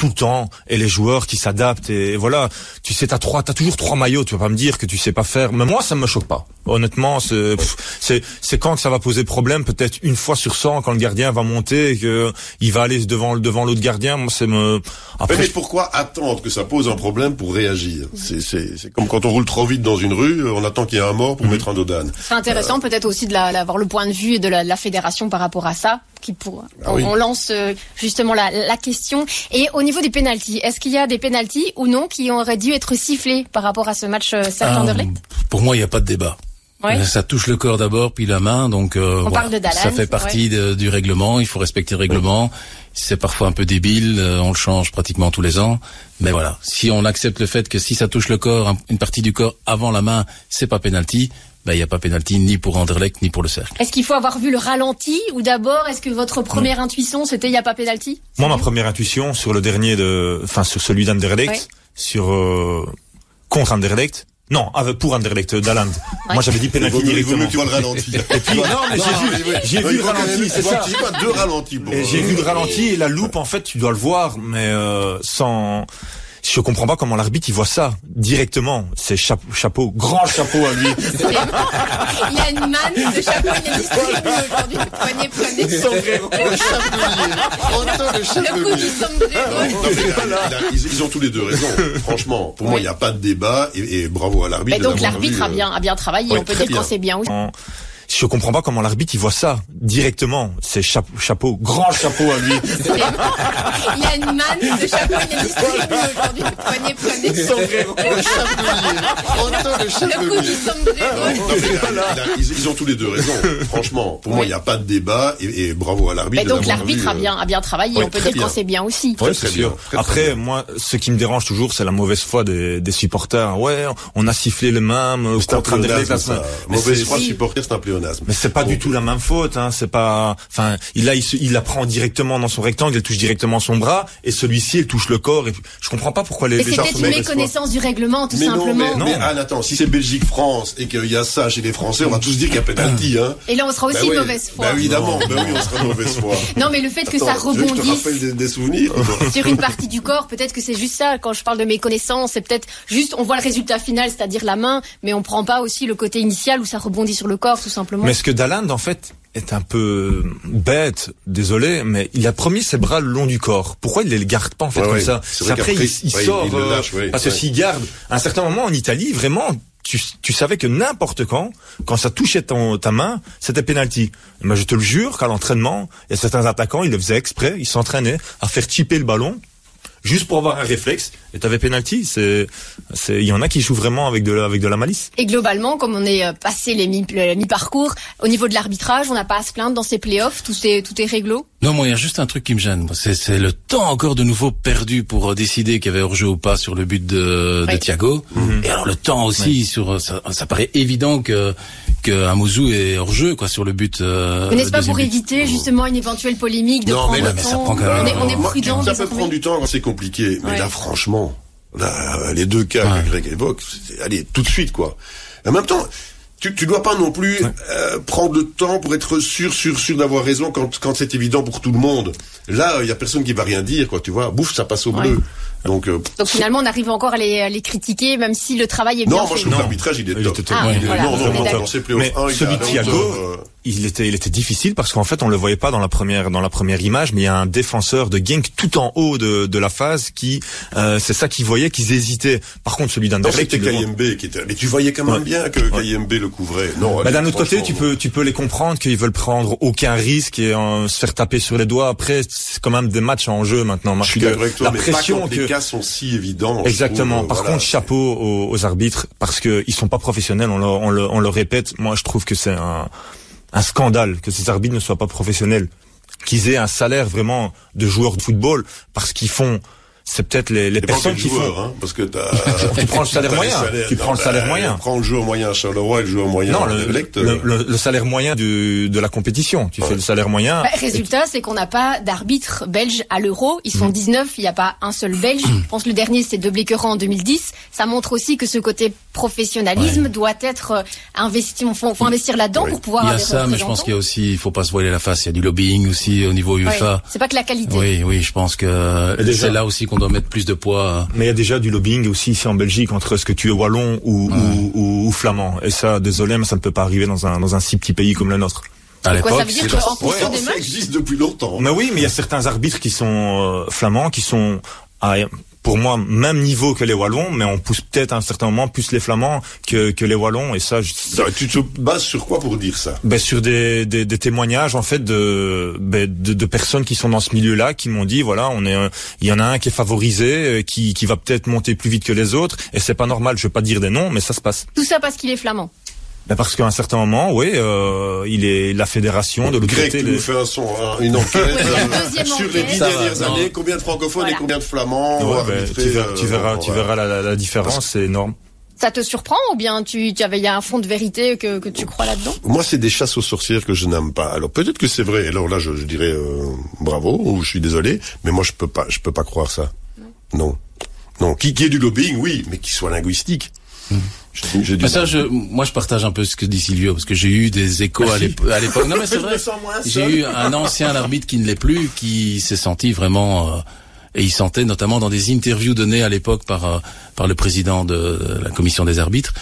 tout le temps, et les joueurs qui s'adaptent, et voilà. Tu sais, t'as toujours 3 maillots, tu vas pas me dire que tu sais pas faire. Mais moi, ça me choque pas. Honnêtement, c'est quand que ça va poser problème, peut-être une fois sur 100, quand le gardien va monter et que il va aller devant l'autre gardien. Moi, Après, mais pourquoi attendre que ça pose un problème pour réagir? C'est comme quand on roule trop vite dans une rue, on attend qu'il y ait un mort pour mettre un dos d'âne. C'est intéressant peut-être aussi d'avoir le point de vue de la fédération par rapport à ça. On lance justement la question. Et au niveau des pénaltys, est-ce qu'il y a des pénaltys ou non qui auraient dû être sifflés par rapport à ce match Servette-Anderlecht? Pour moi, il n'y a pas de débat. Ouais. Ça touche le corps d'abord, puis la main, donc on parle de Dallan, ça fait partie du règlement. Il faut respecter le règlement. C'est parfois un peu débile, on le change pratiquement tous les ans. Mais voilà, si on accepte le fait que si ça touche le corps, une partie du corps avant la main, c'est pas penalty. Il n'y a pas pénalty ni pour Anderlecht ni pour le Cercle. Est-ce qu'il faut avoir vu le ralenti ou d'abord, est-ce que votre première intuition c'était il n'y a pas pénalty? Moi, ma première intuition sur le dernier sur celui d'Anderlecht, contre Anderlecht. Non, pour Anderlecht, Dalland. Ouais. Moi, j'avais dit pénalty directement. Tu vois le ralenti. Et puis, non, mais j'ai vu le ralenti, c'est ça. J'ai pas 2 ralentis. J'ai vu le ralenti et la loupe, en fait, tu dois le voir, mais sans... Je comprends pas comment l'arbitre il voit ça directement. C'est chapeau, grand chapeau à lui. Il a une manne de chapeau, il est distribué aujourd'hui. Prenez. Le coup du sombrero. Ils ont tous les deux raison. Franchement, pour moi, il n'y a pas de débat et bravo à l'arbitre. Mais donc l'arbitre a bien travaillé. On peut dire quand c'est bien aussi. Je comprends pas comment l'arbitre il voit ça directement. C'est chapeau, grand chapeau à lui. Il a une manne de chapeau, il est distribué aujourd'hui. Prenez. Le coup du sombrero. Ils ont tous les deux raison. Franchement, pour moi, il n'y a pas de débat et bravo à l'arbitre. Mais donc l'arbitre a bien travaillé. On peut dire quand c'est bien aussi. Oui, c'est sûr. Après, moi, ce qui me dérange toujours, c'est la mauvaise foi des supporters. Ouais, on a sifflé le même contre Anderlecht. Mauvaise foi supporter, c'est un pléonasme. Mais c'est pas du tout la même faute, hein. C'est pas, enfin, il la prend directement dans son rectangle, il touche directement son bras, et celui-ci, il touche le corps, et je comprends pas pourquoi les gens sont... Mais c'était une méconnaissance du règlement, tout simplement. Mais Anne, attends, si c'est Belgique-France, et qu'il y a ça chez les Français, on va tous dire qu'il y a pénalty, hein. Et là, on sera aussi de mauvaise foi. Évidemment, on sera de mauvaise foi. Non, mais le fait que ça rebondisse. Je te rappelle des souvenirs. Sur une partie du corps, peut-être que c'est juste ça. Quand je parle de méconnaissance, c'est peut-être juste, on voit le résultat final, c'est-à-dire la main, mais on prend pas aussi le côté initial où ça rebondit sur le corps, tout simplement. Mais est-ce que Dalland, en fait, est un peu bête, désolé, mais il a promis ses bras le long du corps. Pourquoi il les garde pas en fait comme ça? Après il sort parce que s'il garde, à un certain moment en Italie, vraiment, tu savais que n'importe quand ça touchait ta main, c'était penalty. Mais je te le jure qu'à l'entraînement, il y a certains attaquants, ils le faisaient exprès, ils s'entraînaient à faire chipper le ballon juste pour avoir un réflexe, et t'avais penalty. Il y en a qui jouent vraiment avec de la malice. Et globalement, comme on est passé le mi-parcours, au niveau de l'arbitrage, on n'a pas à se plaindre dans ces playoffs, tout est réglo. Non, moi, il y a juste un truc qui me gêne. C'est le temps encore de nouveau perdu pour décider qu'il y avait hors-jeu ou pas sur le but de Thiago. Et alors, le temps aussi ça paraît évident que Amouzou est hors-jeu, sur le but, mais n'est-ce pas pour éviter, justement, une éventuelle polémique de prendre le temps? Ça prend quand même. On est prudent. Ça peut prendre du temps quand c'est compliqué. Mais là, franchement, les deux cas que Greg évoque, allez, tout de suite, quoi. En même temps, tu dois pas non plus prendre le temps pour être sûr d'avoir raison quand c'est évident pour tout le monde. Là, il y a personne qui va rien dire, tu vois. Bouf, ça passe au bleu. Donc finalement, on arrive encore à les critiquer, même si le travail est bien fait. Non, moi je trouve que l'arbitrage il est top. Non, celui de Thiago, il était difficile parce qu'en fait on le voyait pas dans la première image, mais il y a un défenseur de Genk tout en haut de la phase qui c'est ça qu'ils voyaient, qu'ils hésitaient. Par contre celui d'Anderlecht, c'était Kayembe qui était, mais tu voyais quand même bien que Kayembe le couvrait. Non. D'un autre côté, tu peux les comprendre qu'ils veulent prendre aucun risque et se faire taper sur les doigts. Après, c'est quand même des matchs en jeu maintenant. Je suis d'accord avec toi, la pression que les cas sont si évidents. Exactement. Par contre, chapeau aux arbitres parce que ils sont pas professionnels. On le répète. Moi, je trouve que c'est un scandale que ces arbitres ne soient pas professionnels, qu'ils aient un salaire vraiment de joueurs de football parce qu'ils font. C'est peut-être les personnes qui font. Hein, parce que tu prends le salaire moyen. Tu prends le salaire moyen. Prends le joueur moyen à Charleroi et le joueur moyen. Non, le salaire moyen de la compétition. Tu fais le salaire moyen. Résultat, c'est qu'on n'a pas d'arbitre belge à l'Euro. Ils sont 19. Il n'y a pas un seul belge. Je pense que le dernier c'est De Bleekeren en 2010. Ça montre aussi que ce côté professionnalisme doit être investi. Faut investir là-dedans pour pouvoir. Il y a ça, mais je pense qu'il y a aussi, il faut pas se voiler la face. Il y a du lobbying aussi au niveau UEFA. C'est pas que la qualité. Oui, je pense que c'est là aussi qu'on doit mettre plus de poids. Mais il y a déjà du lobbying aussi ici en Belgique entre ce que tu es wallon ou flamand. Et ça, désolé, mais ça ne peut pas arriver dans un si petit pays comme le nôtre. À l'époque, ça veut dire qu'en fonction des Ça matchs, existe depuis longtemps. Mais oui, mais il y a certains arbitres qui sont flamands, qui sont pour moi même niveau que les wallons, mais on pousse peut-être à un certain moment plus les flamands que les wallons. Et ça, Tu te bases sur quoi pour dire ça? sur des témoignages en fait de personnes qui sont dans ce milieu-là, qui m'ont dit voilà, il y en a un qui est favorisé, qui va peut-être monter plus vite que les autres, et c'est pas normal. Je veux pas dire des noms, mais ça se passe. tout ça parce qu'il est flamand. Parce qu'à un certain moment, oui, il est la fédération de l'autre Greg, côté. tu nous fais une enquête sur les 10 Ça va, dernières non. années, combien de francophones et combien de flamands Ouais, arbitrés, tu verras la différence, c'est énorme. Ça te surprend ou bien il y a un fond de vérité que tu crois là-dedans? Moi, c'est des chasses aux sorcières que je n'aime pas. Alors peut-être que c'est vrai. Alors là, je dirais bravo ou je suis désolé, mais moi je peux pas croire ça. Non. Qui est du lobbying, oui, mais qui soit linguistique. J'ai du Mais ça, mal. moi, je partage un peu ce que dit Silvio, parce que j'ai eu des échos à l'époque. Non, mais c'est vrai. J'ai eu un ancien arbitre qui ne l'est plus, qui s'est senti vraiment, et il sentait notamment dans des interviews données à l'époque par le président de la commission des arbitres,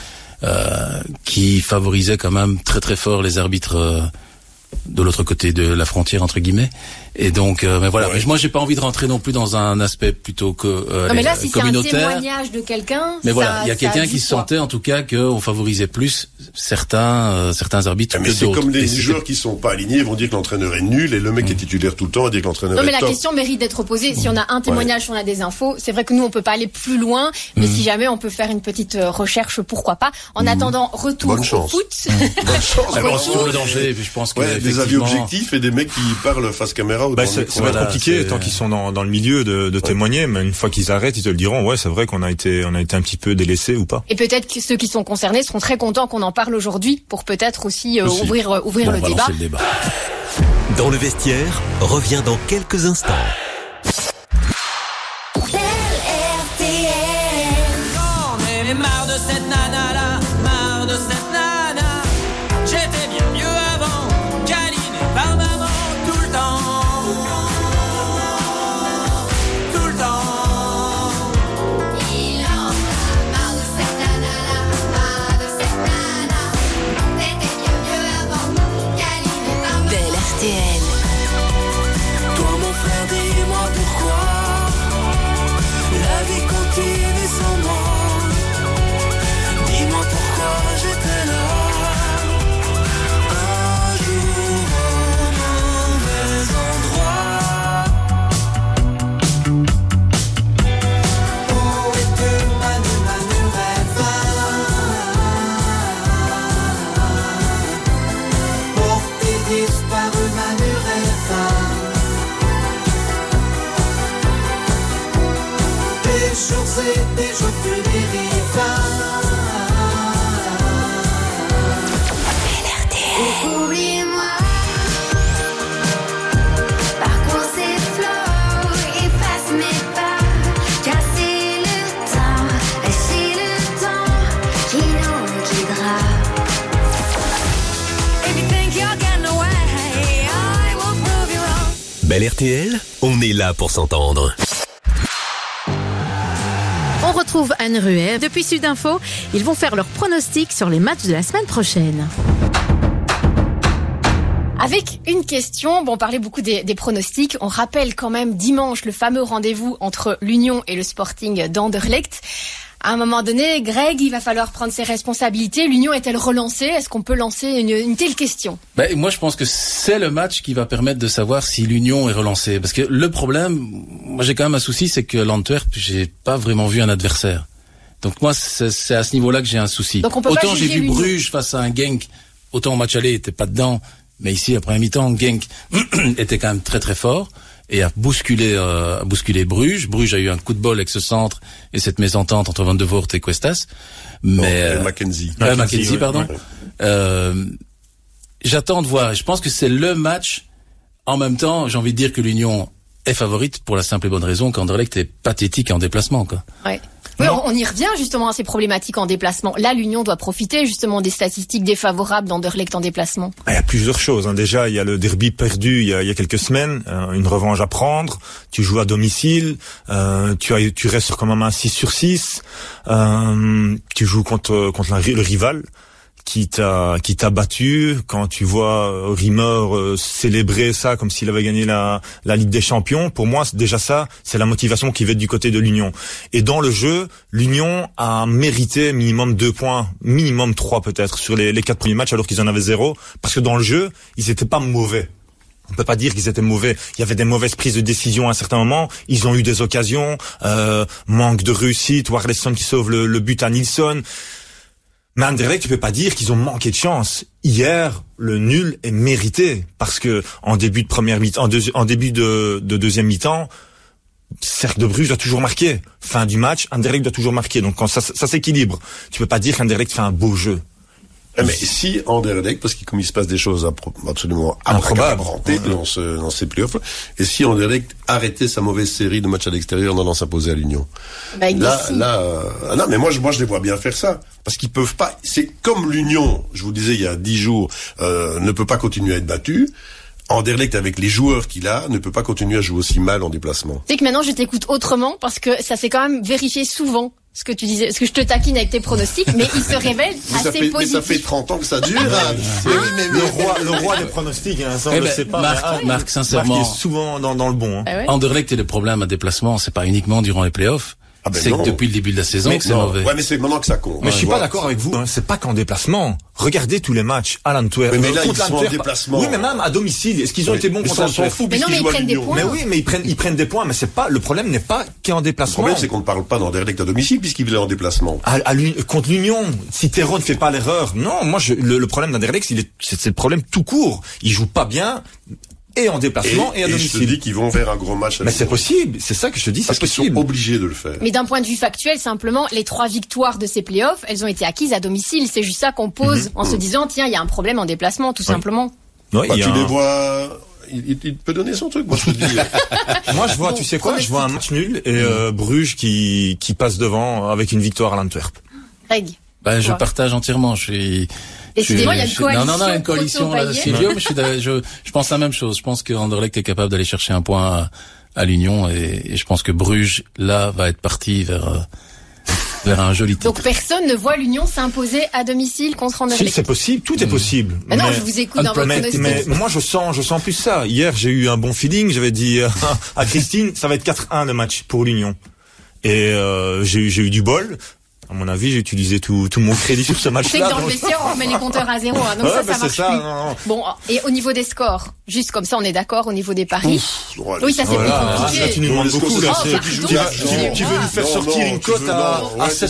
qui favorisait quand même très très fort les arbitres de l'autre côté de la frontière entre guillemets. Et donc, mais voilà. Ouais. Mais moi, j'ai pas envie de rentrer non plus dans un aspect plutôt que Non, mais là, si c'est un communautaire. témoignage de quelqu'un, Mais voilà, il y a ça quelqu'un dit qui quoi? sentait en tout cas qu'on favorisait plus certains arbitres Mais que c'est d'autres. comme Et les c'était- joueurs qui sont pas alignés vont dire que l'entraîneur est nul et le mec est titulaire tout le temps va dire que l'entraîneur Non, mais est la top. question mérite d'être posée. Si on a un témoignage, si on a des infos, c'est vrai que nous, on peut pas aller plus loin, mais si jamais on peut faire une petite recherche, pourquoi pas. En attendant, retour Bonne au chance. foot. Bonne chance. Ah bon, Retour. sur le danger, je pense que Ouais, des avis effectivement- objectifs et des mecs qui parlent face caméra ou dans le Ça micro. va être Voilà, compliqué c'est- tant qu'ils sont dans le milieu de témoigner, mais une fois qu'ils arrêtent, ils te le diront. Ouais, c'est vrai qu'on a été un petit peu délaissés ou pas. Et peut-être que ceux qui sont concernés seront très contents qu'on en parle aujourd'hui pour peut-être aussi, Aussi. ouvrir Bon, le on va débat. lancer le débat. Dans le vestiaire, revient dans quelques instants. J'en ai marre de cette nana là, marre de cette nana. J'étais bien mieux avant, câlinée par maman tout le temps. Tout le temps. Il en a marre de cette nana là, marre de cette nana. T'étais bien mieux avant, câlinée par maman. Belle RTL. Toi mon frère, dis-moi pourquoi la vie continue sans moi. Dis-moi pourquoi j'étais là un jour au mauvais endroit. Où était Manu rêve? Porté disparu Manu rêve. Des jours et des jours plus Oublie-moi, parcours ces flots, efface mes pas, casser le temps, lâcher le temps qui nous guidera. If you think you're getting away, I will prove you wrong. Belle RTL, on est là pour s'entendre. On retrouve Anne Ruher. Depuis Sud Info, ils vont faire leur pronostic sur les matchs de la semaine prochaine. Avec une question, bon, on parlait beaucoup des pronostics. On rappelle quand même dimanche le fameux rendez-vous entre l'Union et le Sporting d'Anderlecht. À un moment donné, Greg, il va falloir prendre ses responsabilités. L'Union est-elle relancée? Est-ce qu'on peut lancer une telle question? Moi, je pense que c'est le match qui va permettre de savoir si l'Union est relancée. Parce que le problème, moi j'ai quand même un souci, c'est que l'Antwerp, j'ai pas vraiment vu un adversaire. Donc moi, c'est à ce niveau-là que j'ai un souci. Donc on peut pas autant j'ai juger vu l'Union. Bruges face à un Genk, autant au match aller, il était pas dedans. Mais ici, après un mi-temps, Genk était quand même très très fort et a bousculé Bruges. Bruges a eu un coup de bol avec ce centre et cette mésentente entre Van de Voort et Cuestas. Mais Mackenzie. Mackenzie, pardon. Ouais. J'attends de voir. Je pense que c'est le match. En même temps, j'ai envie de dire que l'Union est favorite pour la simple et bonne raison qu'Anderlecht est pathétique en déplacement, quoi. Ouais. Oui, on y revient justement à ces problématiques en déplacement. Là, l'Union doit profiter justement des statistiques défavorables d'Anderlecht en déplacement. Il y a plusieurs choses. Déjà, il y a le derby perdu il y a quelques semaines, une revanche à prendre. Tu joues à domicile, tu restes sur quand même un 6/6. Tu joues contre le rival qui t'a battu. Quand tu vois Rimmer célébrer ça comme s'il avait gagné la Ligue des Champions, pour moi déjà ça, c'est la motivation qui va être du côté de l'Union. Et dans le jeu, l'Union a mérité minimum 2 points, minimum 3 peut-être sur les 4 premiers matchs alors qu'ils en avaient 0, parce que dans le jeu, ils étaient pas mauvais. On peut pas dire qu'ils étaient mauvais. Il y avait des mauvaises prises de décision à un certain moment. Ils ont eu des occasions, manque de réussite, Warlesson qui sauve le but à Nilsson. Mais Anderlecht, tu peux pas dire qu'ils ont manqué de chance. Hier, le nul est mérité parce que en début de première mi-temps, en début de deuxième mi-temps, Cercle de Bruges doit toujours marquer. Fin du match, Anderlecht doit toujours marquer. Donc quand ça s'équilibre, tu peux pas dire qu'Anderlecht fait un beau jeu. Mais si Anderlecht, parce qu'il comme il se passe des choses absolument improbables dans ces playoffs, et si Anderlecht arrêtait sa mauvaise série de matchs à l'extérieur en allant s'imposer à l'Union, non, mais moi je les vois bien faire ça, parce qu'ils peuvent pas. C'est comme l'Union, je vous disais il y a 10 jours, ne peut pas continuer à être battu. Anderlecht, avec les joueurs qu'il a, ne peut pas continuer à jouer aussi mal en déplacement. Tu sais que maintenant je t'écoute autrement parce que ça s'est quand même vérifié souvent. Ce que tu disais, parce que je te taquine avec tes pronostics, mais il se révèle assez positif. Mais ça fait 30 ans que ça dure. Le roi des pronostics, ça on le sait pas. Marc, sincèrement, Marc est souvent dans le bon. Anderlecht et le problème à déplacement, c'est pas uniquement durant les playoffs. C'est que depuis le début de la saison que c'est mauvais. Ouais, mais c'est maintenant que ça compte. Mais je suis pas d'accord avec vous. C'est pas qu'en déplacement. Regardez tous les matchs à l'Antwerp. Mais là, ils sont en déplacement. Oui, mais même à domicile. Est-ce qu'ils ont été bons contre l'Antwerp? Mais non, mais ils prennent des points. Mais oui, mais ils prennent des points. Mais c'est pas, le problème n'est pas qu'en déplacement. Le problème, c'est qu'on ne parle pas d'Anderlecht à domicile puisqu'il est en déplacement. Contre l'Union. Si Théron ne fait pas l'erreur. Non, moi, le problème d'Anderlecht, c'est le problème tout court. Il joue pas bien. Et en déplacement et à domicile. Et je te dis qu'ils vont faire un gros match. Mais c'est possible, c'est ça que je te dis, c'est possible. Parce qu'ils sont obligés de le faire. Mais d'un point de vue factuel, simplement, les 3 victoires de ces playoffs, elles ont été acquises à domicile. C'est juste ça qu'on pose en se disant, tiens, il y a un problème en déplacement, tout simplement. Ouais, tu les vois... Il peut donner son truc, moi je te dis. Moi je vois, tu sais quoi, je vois un match nul et Bruges qui passe devant avec une victoire à l'Antwerp. Greg. Je partage entièrement, Décidément, il y a une coalition. Non, une coalition là, Silvio, mais je pense la même chose. Je pense que Anderlecht est capable d'aller chercher un point à l'Union et je pense que Bruges, là, va être parti vers un joli titre. Donc personne ne voit l'Union s'imposer à domicile contre Anderlecht. Si, c'est possible, tout est possible. Mais non, je vous écoute dans votre pronostic. Mais moi, je sens plus ça. Hier, j'ai eu un bon feeling. J'avais dit à Christine, ça va être 4-1 le match pour l'Union. Et j'ai eu du bol. À mon avis, j'ai utilisé tout mon crédit sur ce match-là. C'est que dans le vestiaire, on remet les compteurs à 0. Donc ça marche plus. Non. Bon, et au niveau des scores, juste comme ça, on est d'accord au niveau des paris. Oui, ça c'est plus compliqué. Là, tu nous demandes beaucoup. Là, tu veux nous faire sortir une cote à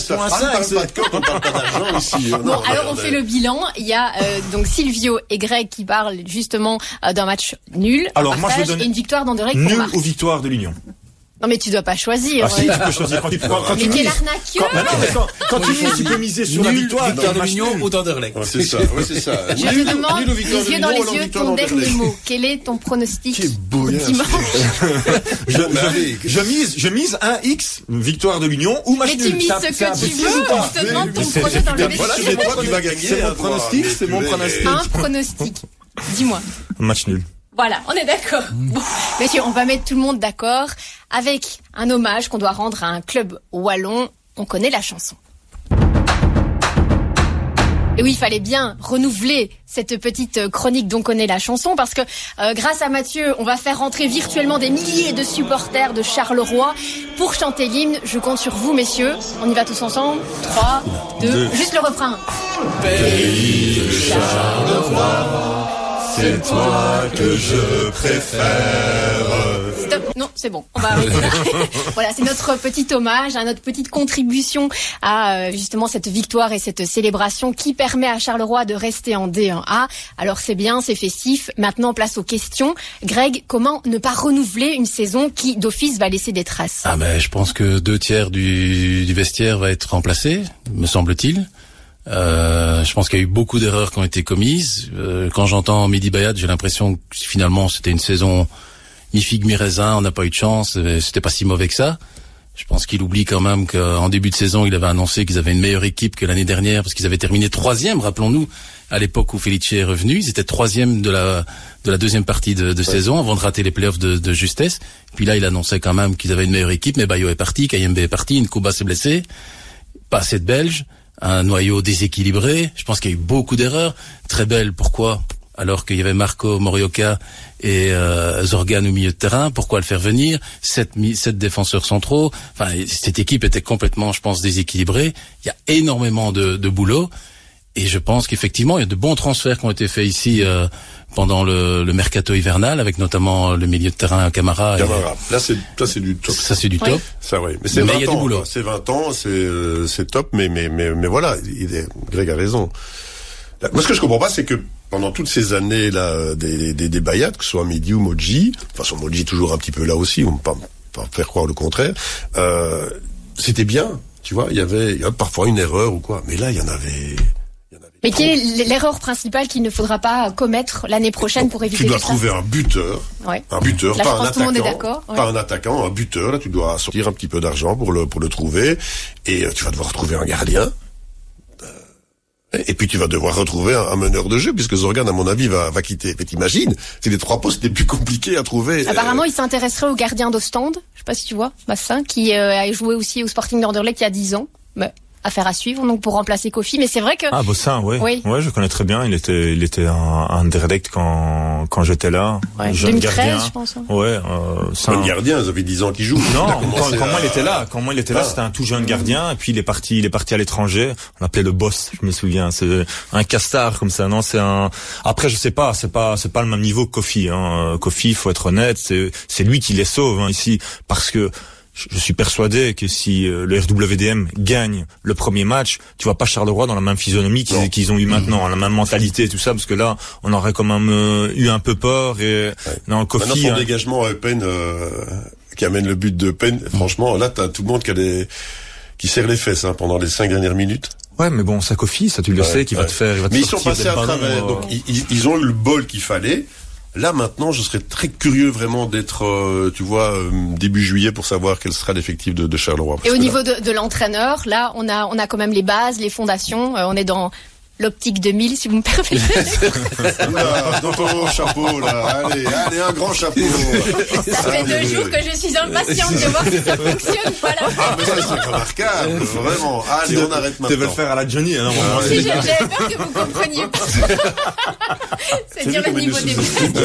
7,5. Bon, alors on fait le bilan. Il y a donc Silvio et Greg qui parlent justement d'un match nul. Alors moi, je donne une victoire d'Anderlecht pour nul Marc. ou victoire de l'Union. Non mais tu dois pas choisir. Si, tu peux choisir quand tu mais quel arnaqueur! Quand tu mises, tu peux miser sur la victoire de l'Union ou d'Anderlecht. C'est ça, c'est ça. Je te demande, les yeux dans les yeux, ton dernier mot. Quel est ton pronostic pour dimanche? Je mise un X, victoire de l'Union ou match nul. Mais tu mises ce que tu veux, on te demande ton projet dans le vestiaire. Voilà, tu vas gagner. C'est mon pronostic. Un pronostic. Dis-moi. Match nul. Voilà, on est d'accord. Bon, messieurs, on va mettre tout le monde d'accord avec un hommage qu'on doit rendre à un club wallon. On connaît la chanson. Et oui, il fallait bien renouveler cette petite chronique dont connaît la chanson parce que grâce à Mathieu, on va faire rentrer virtuellement des milliers de supporters de Charleroi pour chanter l'hymne. Je compte sur vous, messieurs. On y va tous ensemble. 3, 2, juste le refrain. Pays de Charleroi, c'est toi que je préfère. Stop, non, c'est bon, on va arrêter là. Voilà, c'est notre petit hommage, notre petite contribution à justement cette victoire et cette célébration qui permet à Charleroi de rester en D1A. Alors c'est bien, c'est festif. Maintenant, place aux questions. Greg, comment ne pas renouveler une saison qui d'office va laisser des traces? Je pense que 2/3 du vestiaire va être remplacé, me semble-t-il. Je pense qu'il y a eu beaucoup d'erreurs qui ont été commises. Quand j'entends Mehdi Bayat, j'ai l'impression que finalement c'était une saison mi figue mi raisin, on n'a pas eu de chance, c'était pas si mauvais que ça. Je pense qu'il oublie quand même qu'en début de saison, il avait annoncé qu'ils avaient une meilleure équipe que l'année dernière parce qu'ils avaient terminé 3e, rappelons-nous, à l'époque où Felice est revenu. Ils étaient 3e de la deuxième partie de saison avant de rater les playoffs de justesse. Puis là, il annonçait quand même qu'ils avaient une meilleure équipe, mais Bayo est parti, Kayembe est parti, Nkuba s'est blessé, pas assez de Belges, un noyau déséquilibré. Je pense qu'il y a eu beaucoup d'erreurs. Très belle, pourquoi ? Alors qu'il y avait Marco Morioka et Zorgan au milieu de terrain, pourquoi le faire venir ? 7 défenseurs centraux. Enfin, cette équipe était complètement, je pense, déséquilibrée. Il y a énormément de boulot. Et je pense qu'effectivement, il y a de bons transferts qui ont été faits ici pendant le mercato hivernal, avec notamment le milieu de terrain Camara. Là, c'est du top. Ça, c'est du top. Ça, oui. Mais c'est 20 il y a ans. du boulot. C'est 20 ans, c'est top, mais voilà, Greg a raison. Moi, ce que je comprends pas, c'est que pendant toutes ces années là des Bayat, que ce soit Mehdi ou Modji, enfin Modji toujours un petit peu là aussi, on peut pas faire croire le contraire, c'était bien, tu vois, il y avait parfois une erreur ou quoi, mais là il y en avait. Mais quelle est l'erreur principale qu'il ne faudra pas commettre l'année prochaine pour éviter tu dois ça ? trouver un buteur, Ouais. un buteur, Là, pas je un pense que tout le monde est attaquant, d'accord, ouais. pas un attaquant, un buteur. Là, tu dois sortir un petit peu d'argent pour le trouver, et tu vas devoir trouver un gardien. Et puis tu vas devoir retrouver un meneur de jeu, puisque Zorgan, à mon avis, va quitter. Mais t'imagines, c'est les 3 postes les plus compliqués à trouver. Apparemment, il s'intéresserait au gardien d'Ostende, je sais pas si tu vois, Massin, qui a joué aussi au Sporting d'Anderlecht il y a 10 ans. Mais affaire à suivre, donc pour remplacer Kofi. Mais c'est vrai que... Ah, Bossin, oui. Ouais, je connais très bien. Il était un Anderlecht quand j'étais là. Ouais, Jeune 2013, gardien. je pense. Ouais, un gardien, ça fait 10 ans qu'il joue. Non, quand moi il était là, c'était un tout jeune gardien, et puis il est parti à l'étranger. On l'appelait le boss, je me souviens. C'est un castard comme ça, non? Après, je sais pas, c'est pas le même niveau que Kofi, hein. Kofi, faut être honnête, c'est lui qui les sauve, hein, ici, parce que je suis persuadé que si le RWDM gagne le premier match, tu vois pas Charleroi dans la même physionomie qu'ils ont eu maintenant, la même mentalité et tout ça, parce que là, on aurait quand même eu un peu peur. Et non, Kofi, maintenant, son dégagement à Eupen qui amène le but de Eupen, franchement, là, t'as tout le monde qui serre les fesses pendant les 5 dernières minutes. Ouais, mais bon, ça Kofi, ça tu le sais, qui va te faire. Mais ils sont passés à travers, donc ils ont eu le bol qu'il fallait. Là maintenant, je serais très curieux vraiment d'être, tu vois, début juillet pour savoir quel sera l'effectif de Charleroi. Et au niveau de l'entraîneur, là, on a quand même les bases, les fondations. On est dans l'optique 2000, si vous me permettez. Dans ton chapeau, là. Allez, un grand chapeau. Ça fait 2 jours que je suis impatiente de voir si ça fonctionne. Voilà. Ah, mais ça, c'est remarquable, vraiment. Allez, on arrête maintenant. Tu veux le faire à la Johnny, hein, Si, j'avais peur que vous compreniez pas. C'est dire le niveau des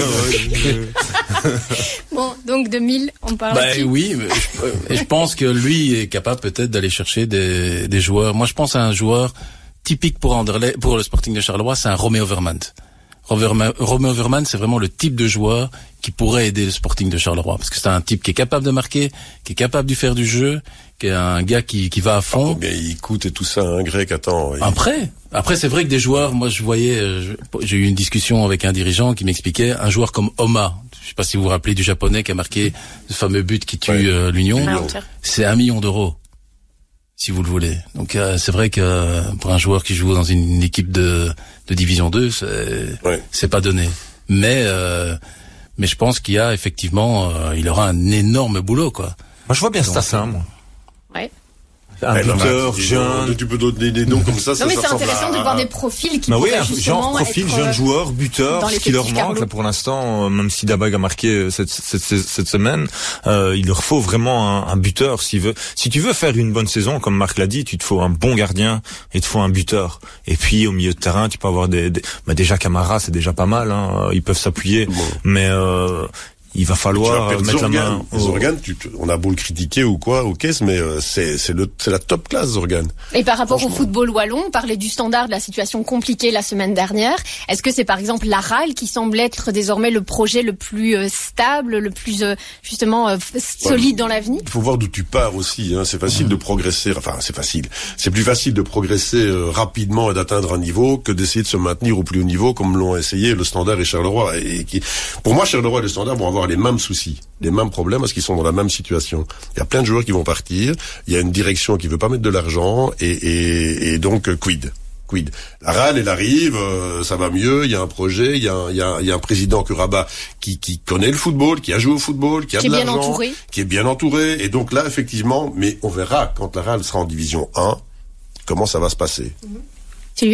Bon, donc 2000, on parle là-dessus. Oui, je pense que lui est capable peut-être d'aller chercher des joueurs. Moi, je pense à un joueur typique pour le Sporting de Charleroi, c'est un Roméo Vermand. Roméo Vermand, c'est vraiment le type de joueur qui pourrait aider le Sporting de Charleroi, parce que c'est un type qui est capable de marquer, qui est capable de faire du jeu, qui est un gars qui va à fond. Bien, il coûte et tout ça, un Grec, attends. Après, c'est vrai que des joueurs, moi je voyais, j'ai eu une discussion avec un dirigeant qui m'expliquait un joueur comme Oma. Je sais pas si vous vous rappelez du japonais qui a marqué le fameux but qui tue l'Union. C'est 1 million d'euros. Si vous le voulez. Donc c'est vrai que pour un joueur qui joue dans une équipe de division 2, c'est pas donné. Mais je pense qu'il y a effectivement il aura un énorme boulot, quoi. Moi je vois bien Stassin, moi. Ouais. Un buteur jeune. Tu peux donner des noms comme ça. Non, mais c'est intéressant de voir des profils qui pourraient justement genre profil, jeune joueur, buteur, ce qui leur manque là pour l'instant, même si Dabag a marqué cette semaine, il leur faut vraiment un buteur si tu veux faire une bonne saison, comme Marc l'a dit, tu te faut un bon gardien et il te faut un buteur. Et puis au milieu de terrain, tu peux avoir déjà Camara, c'est déjà pas mal, hein, ils peuvent s'appuyer, mais il va falloir mettre la main. Zorgan, on a beau le critiquer ou quoi, ok, mais c'est la top classe, Zorgan. Et par rapport au football wallon, on parlait du Standard, de la situation compliquée la semaine dernière. Est-ce que c'est par exemple l'Aral qui semble être désormais le projet le plus stable, le plus justement solide dans l'avenir? Il faut voir d'où tu pars aussi. Hein. C'est facile de progresser. Enfin, c'est facile. C'est plus facile de progresser rapidement et d'atteindre un niveau que d'essayer de se maintenir au plus haut niveau, comme l'ont essayé le Standard et Charleroi. Pour moi, Charleroi et le Standard vont avoir les mêmes soucis, les mêmes problèmes, parce qu'ils sont dans la même situation. Il y a plein de joueurs qui vont partir, il y a une direction qui veut pas mettre de l'argent, et donc quid. Quid. La RAL, elle arrive, ça va mieux, il y a un projet, il y a un président Kuraba qui connaît le football, qui a joué au football, qui a de l'argent, entouré. qui est bien entouré. Et donc là, effectivement, mais on verra quand la RAL sera en division 1, comment ça va se passer. Silvio ?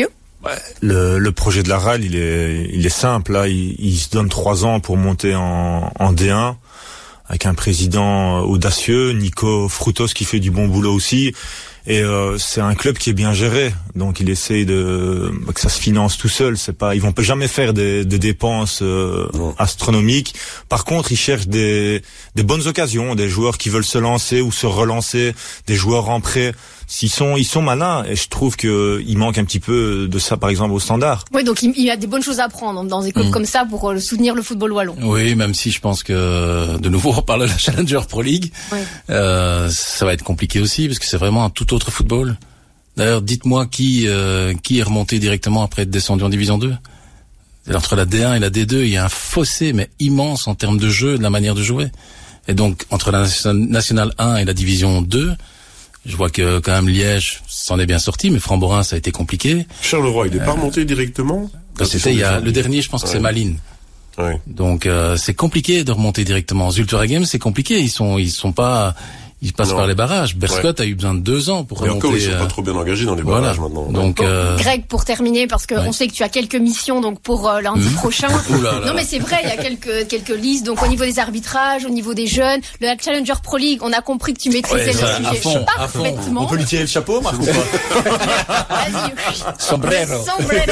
Le projet de la RAL, il est simple. Là, il se donne 3 ans pour monter en D1 avec un président audacieux, Nico Frutos, qui fait du bon boulot aussi. Et c'est un club qui est bien géré, donc il essaye que ça se finance tout seul. Ils vont jamais faire des dépenses astronomiques. Par contre, ils cherchent des bonnes occasions, des joueurs qui veulent se lancer ou se relancer, des joueurs en prêt. Ils sont malins, et je trouve que il manque un petit peu de ça, par exemple, au Standard. Oui, donc il y a des bonnes choses à prendre dans des clubs comme ça pour soutenir le football wallon. Oui, même si je pense que, de nouveau, on parle de la Challenger Pro League. Oui. Ça va être compliqué aussi, parce que c'est vraiment un tout autre football. D'ailleurs, dites-moi qui est remonté directement après être descendu en Division 2. Entre la D1 et la D2, il y a un fossé, mais immense en termes de jeu, de la manière de jouer. Et donc, entre la Nationale 1 et la Division 2, je vois que quand même Liège s'en est bien sorti, mais Framborin, ça a été compliqué. Charleroi, il n'est pas remonté directement? C'était le dernier, je pense que c'est Malines. Ouais. Donc c'est compliqué de remonter directement. Zultura Games, c'est compliqué. Ils passent par les barrages. Berscott a eu besoin de 2 ans pour remonter. Encore, ils sont pas trop bien engagés dans les barrages maintenant. Donc, Greg, pour terminer, parce que on sait que tu as quelques missions donc pour lundi prochain. Non, mais c'est vrai, il y a quelques listes. Donc au niveau des arbitrages, au niveau des jeunes, le Challenger Pro League, on a compris que tu maîtrisais le sujet parfaitement. On peut lui tirer le chapeau, Marc, ou pas? Vas-y. Sombrero.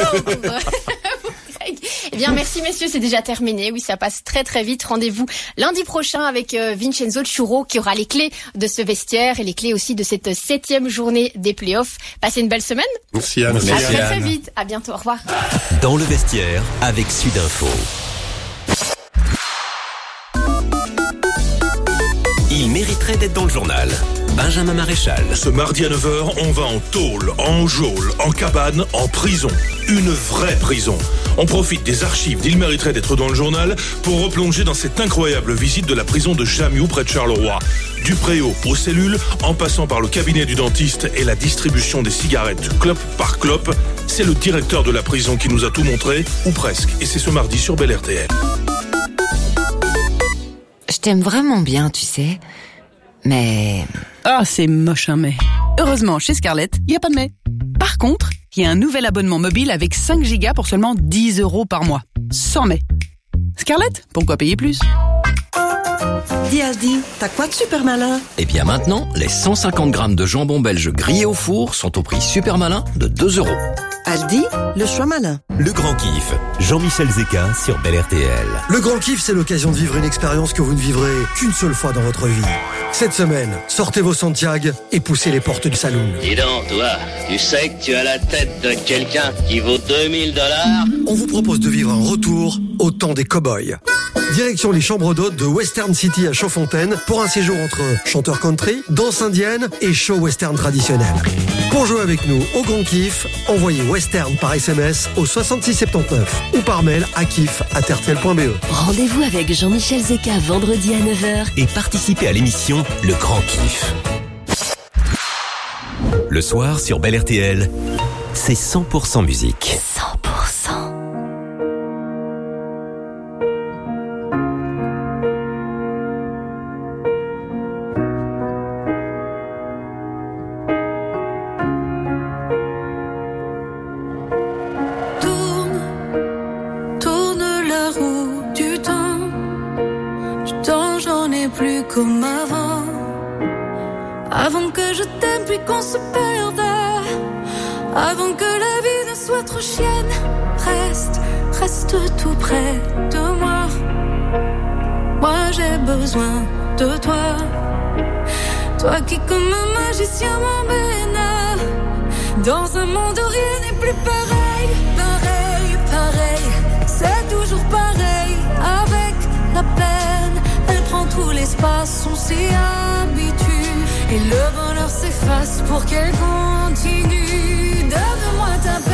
Eh bien, merci messieurs, c'est déjà terminé. Oui, ça passe très très vite. Rendez-vous lundi prochain avec Vincenzo Churro qui aura les clés de ce vestiaire et les clés aussi de cette 7e journée des playoffs. Passez une belle semaine. Merci Anne. À très très vite. À bientôt. Au revoir. Dans le vestiaire avec Sudinfo. Il mériterait d'être dans le journal. Benjamin Maréchal. Ce mardi à 9h, on va en tôle, en geôle, en cabane, en prison. Une vraie prison. On profite des archives d'Il mériterait d'être dans le journal pour replonger dans cette incroyable visite de la prison de Jamiou près de Charleroi. Du préau aux cellules, en passant par le cabinet du dentiste et la distribution des cigarettes clope par clope, c'est le directeur de la prison qui nous a tout montré, ou presque. Et c'est ce mardi sur Bel RTL. Je t'aime vraiment bien, tu sais. Mais... Ah, c'est moche un mais. Heureusement, chez Scarlett, il n'y a pas de mais. Par contre, il y a un nouvel abonnement mobile avec 5 gigas pour seulement 10 € par mois. Sans mais. Scarlett, pourquoi payer plus? Dis Aldi, t'as quoi de super malin? Eh bien maintenant, les 150 grammes de jambon belge grillé au four sont au prix super malin de 2 €. Aldi, le choix malin. Le grand kiff. Jean-Michel Zeka sur Bel RTL. Le grand kiff, c'est l'occasion de vivre une expérience que vous ne vivrez qu'une seule fois dans votre vie. Cette semaine, sortez vos Santiago et poussez les portes du saloon. Dis donc, toi, tu sais que tu as la tête de quelqu'un qui vaut $2000? On vous propose de vivre un retour au temps des cow-boys. Direction les chambres d'hôtes de Western City à Chaudfontaine pour un séjour entre chanteur country, danse indienne et show western traditionnel. Pour jouer avec nous au Grand Kiff, envoyez Western par SMS au 6679 ou par mail à kiff@rtl.be. Rendez-vous avec Jean-Michel Zeka vendredi à 9h. Et participez à l'émission Le Grand Kiff. Le soir sur Bel RTL, c'est 100% musique. 100%. Tourne la roue du temps. Du temps, j'en ai plus comme avant. Avant que je t'aime puis qu'on se perde. Avant que la vie ne soit trop chienne. Reste tout près de moi. Moi j'ai besoin de toi. Toi qui comme un magicien m'emmène dans un monde où rien n'est plus pareil. Pareil, c'est toujours pareil. Avec la peine, elle prend tout l'espace. On s'y habitue et le bonheur s'efface pour qu'elle continue. Donne-moi ta peine.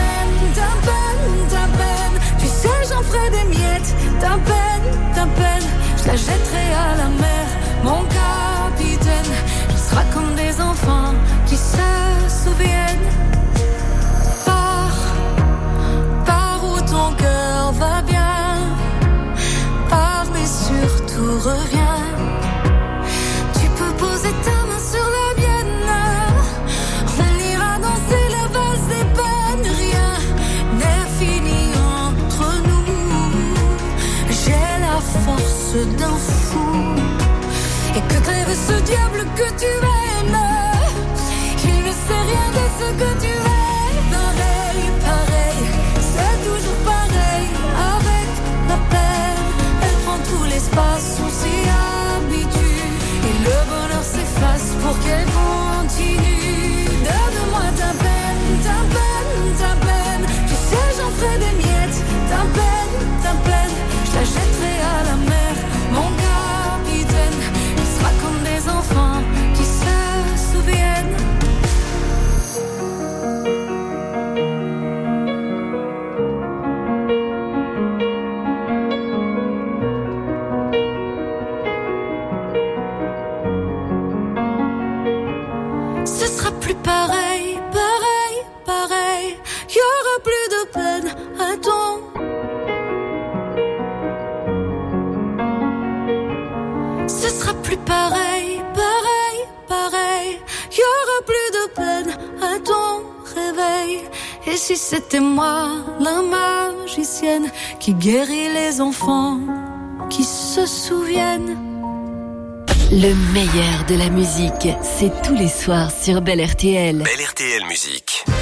Tu sais, j'en ferai des miettes. Ta peine, je la jetterai à la mer. Mon capitaine, on sera comme des enfants qui se souviennent. Pars d'un fou. Et que rêve ce diable que tu aimes. Il ne sait rien de ce que tu es. Pareil, pareil, c'est toujours pareil. Avec la peine, elle prend tout l'espace, on s'y habitue. Et le bonheur s'efface pour qu'elle continue. Donne-moi ta peine, ta peine, ta peine. Tu sais, j'en ferai des miettes. Ta peine, je la jetterai à la mer. Mon capitaine, il sera comme des enfants qui se souviennent. Ce sera plus pareil, pareil, pareil. Y aura plus de peine, attends. Ce sera plus pareil, pareil, pareil. Y aura plus de peine à ton réveil. Et si c'était moi, la magicienne, qui guérit les enfants, qui se souviennent. Le meilleur de la musique, c'est tous les soirs sur Belle RTL. Belle RTL Musique.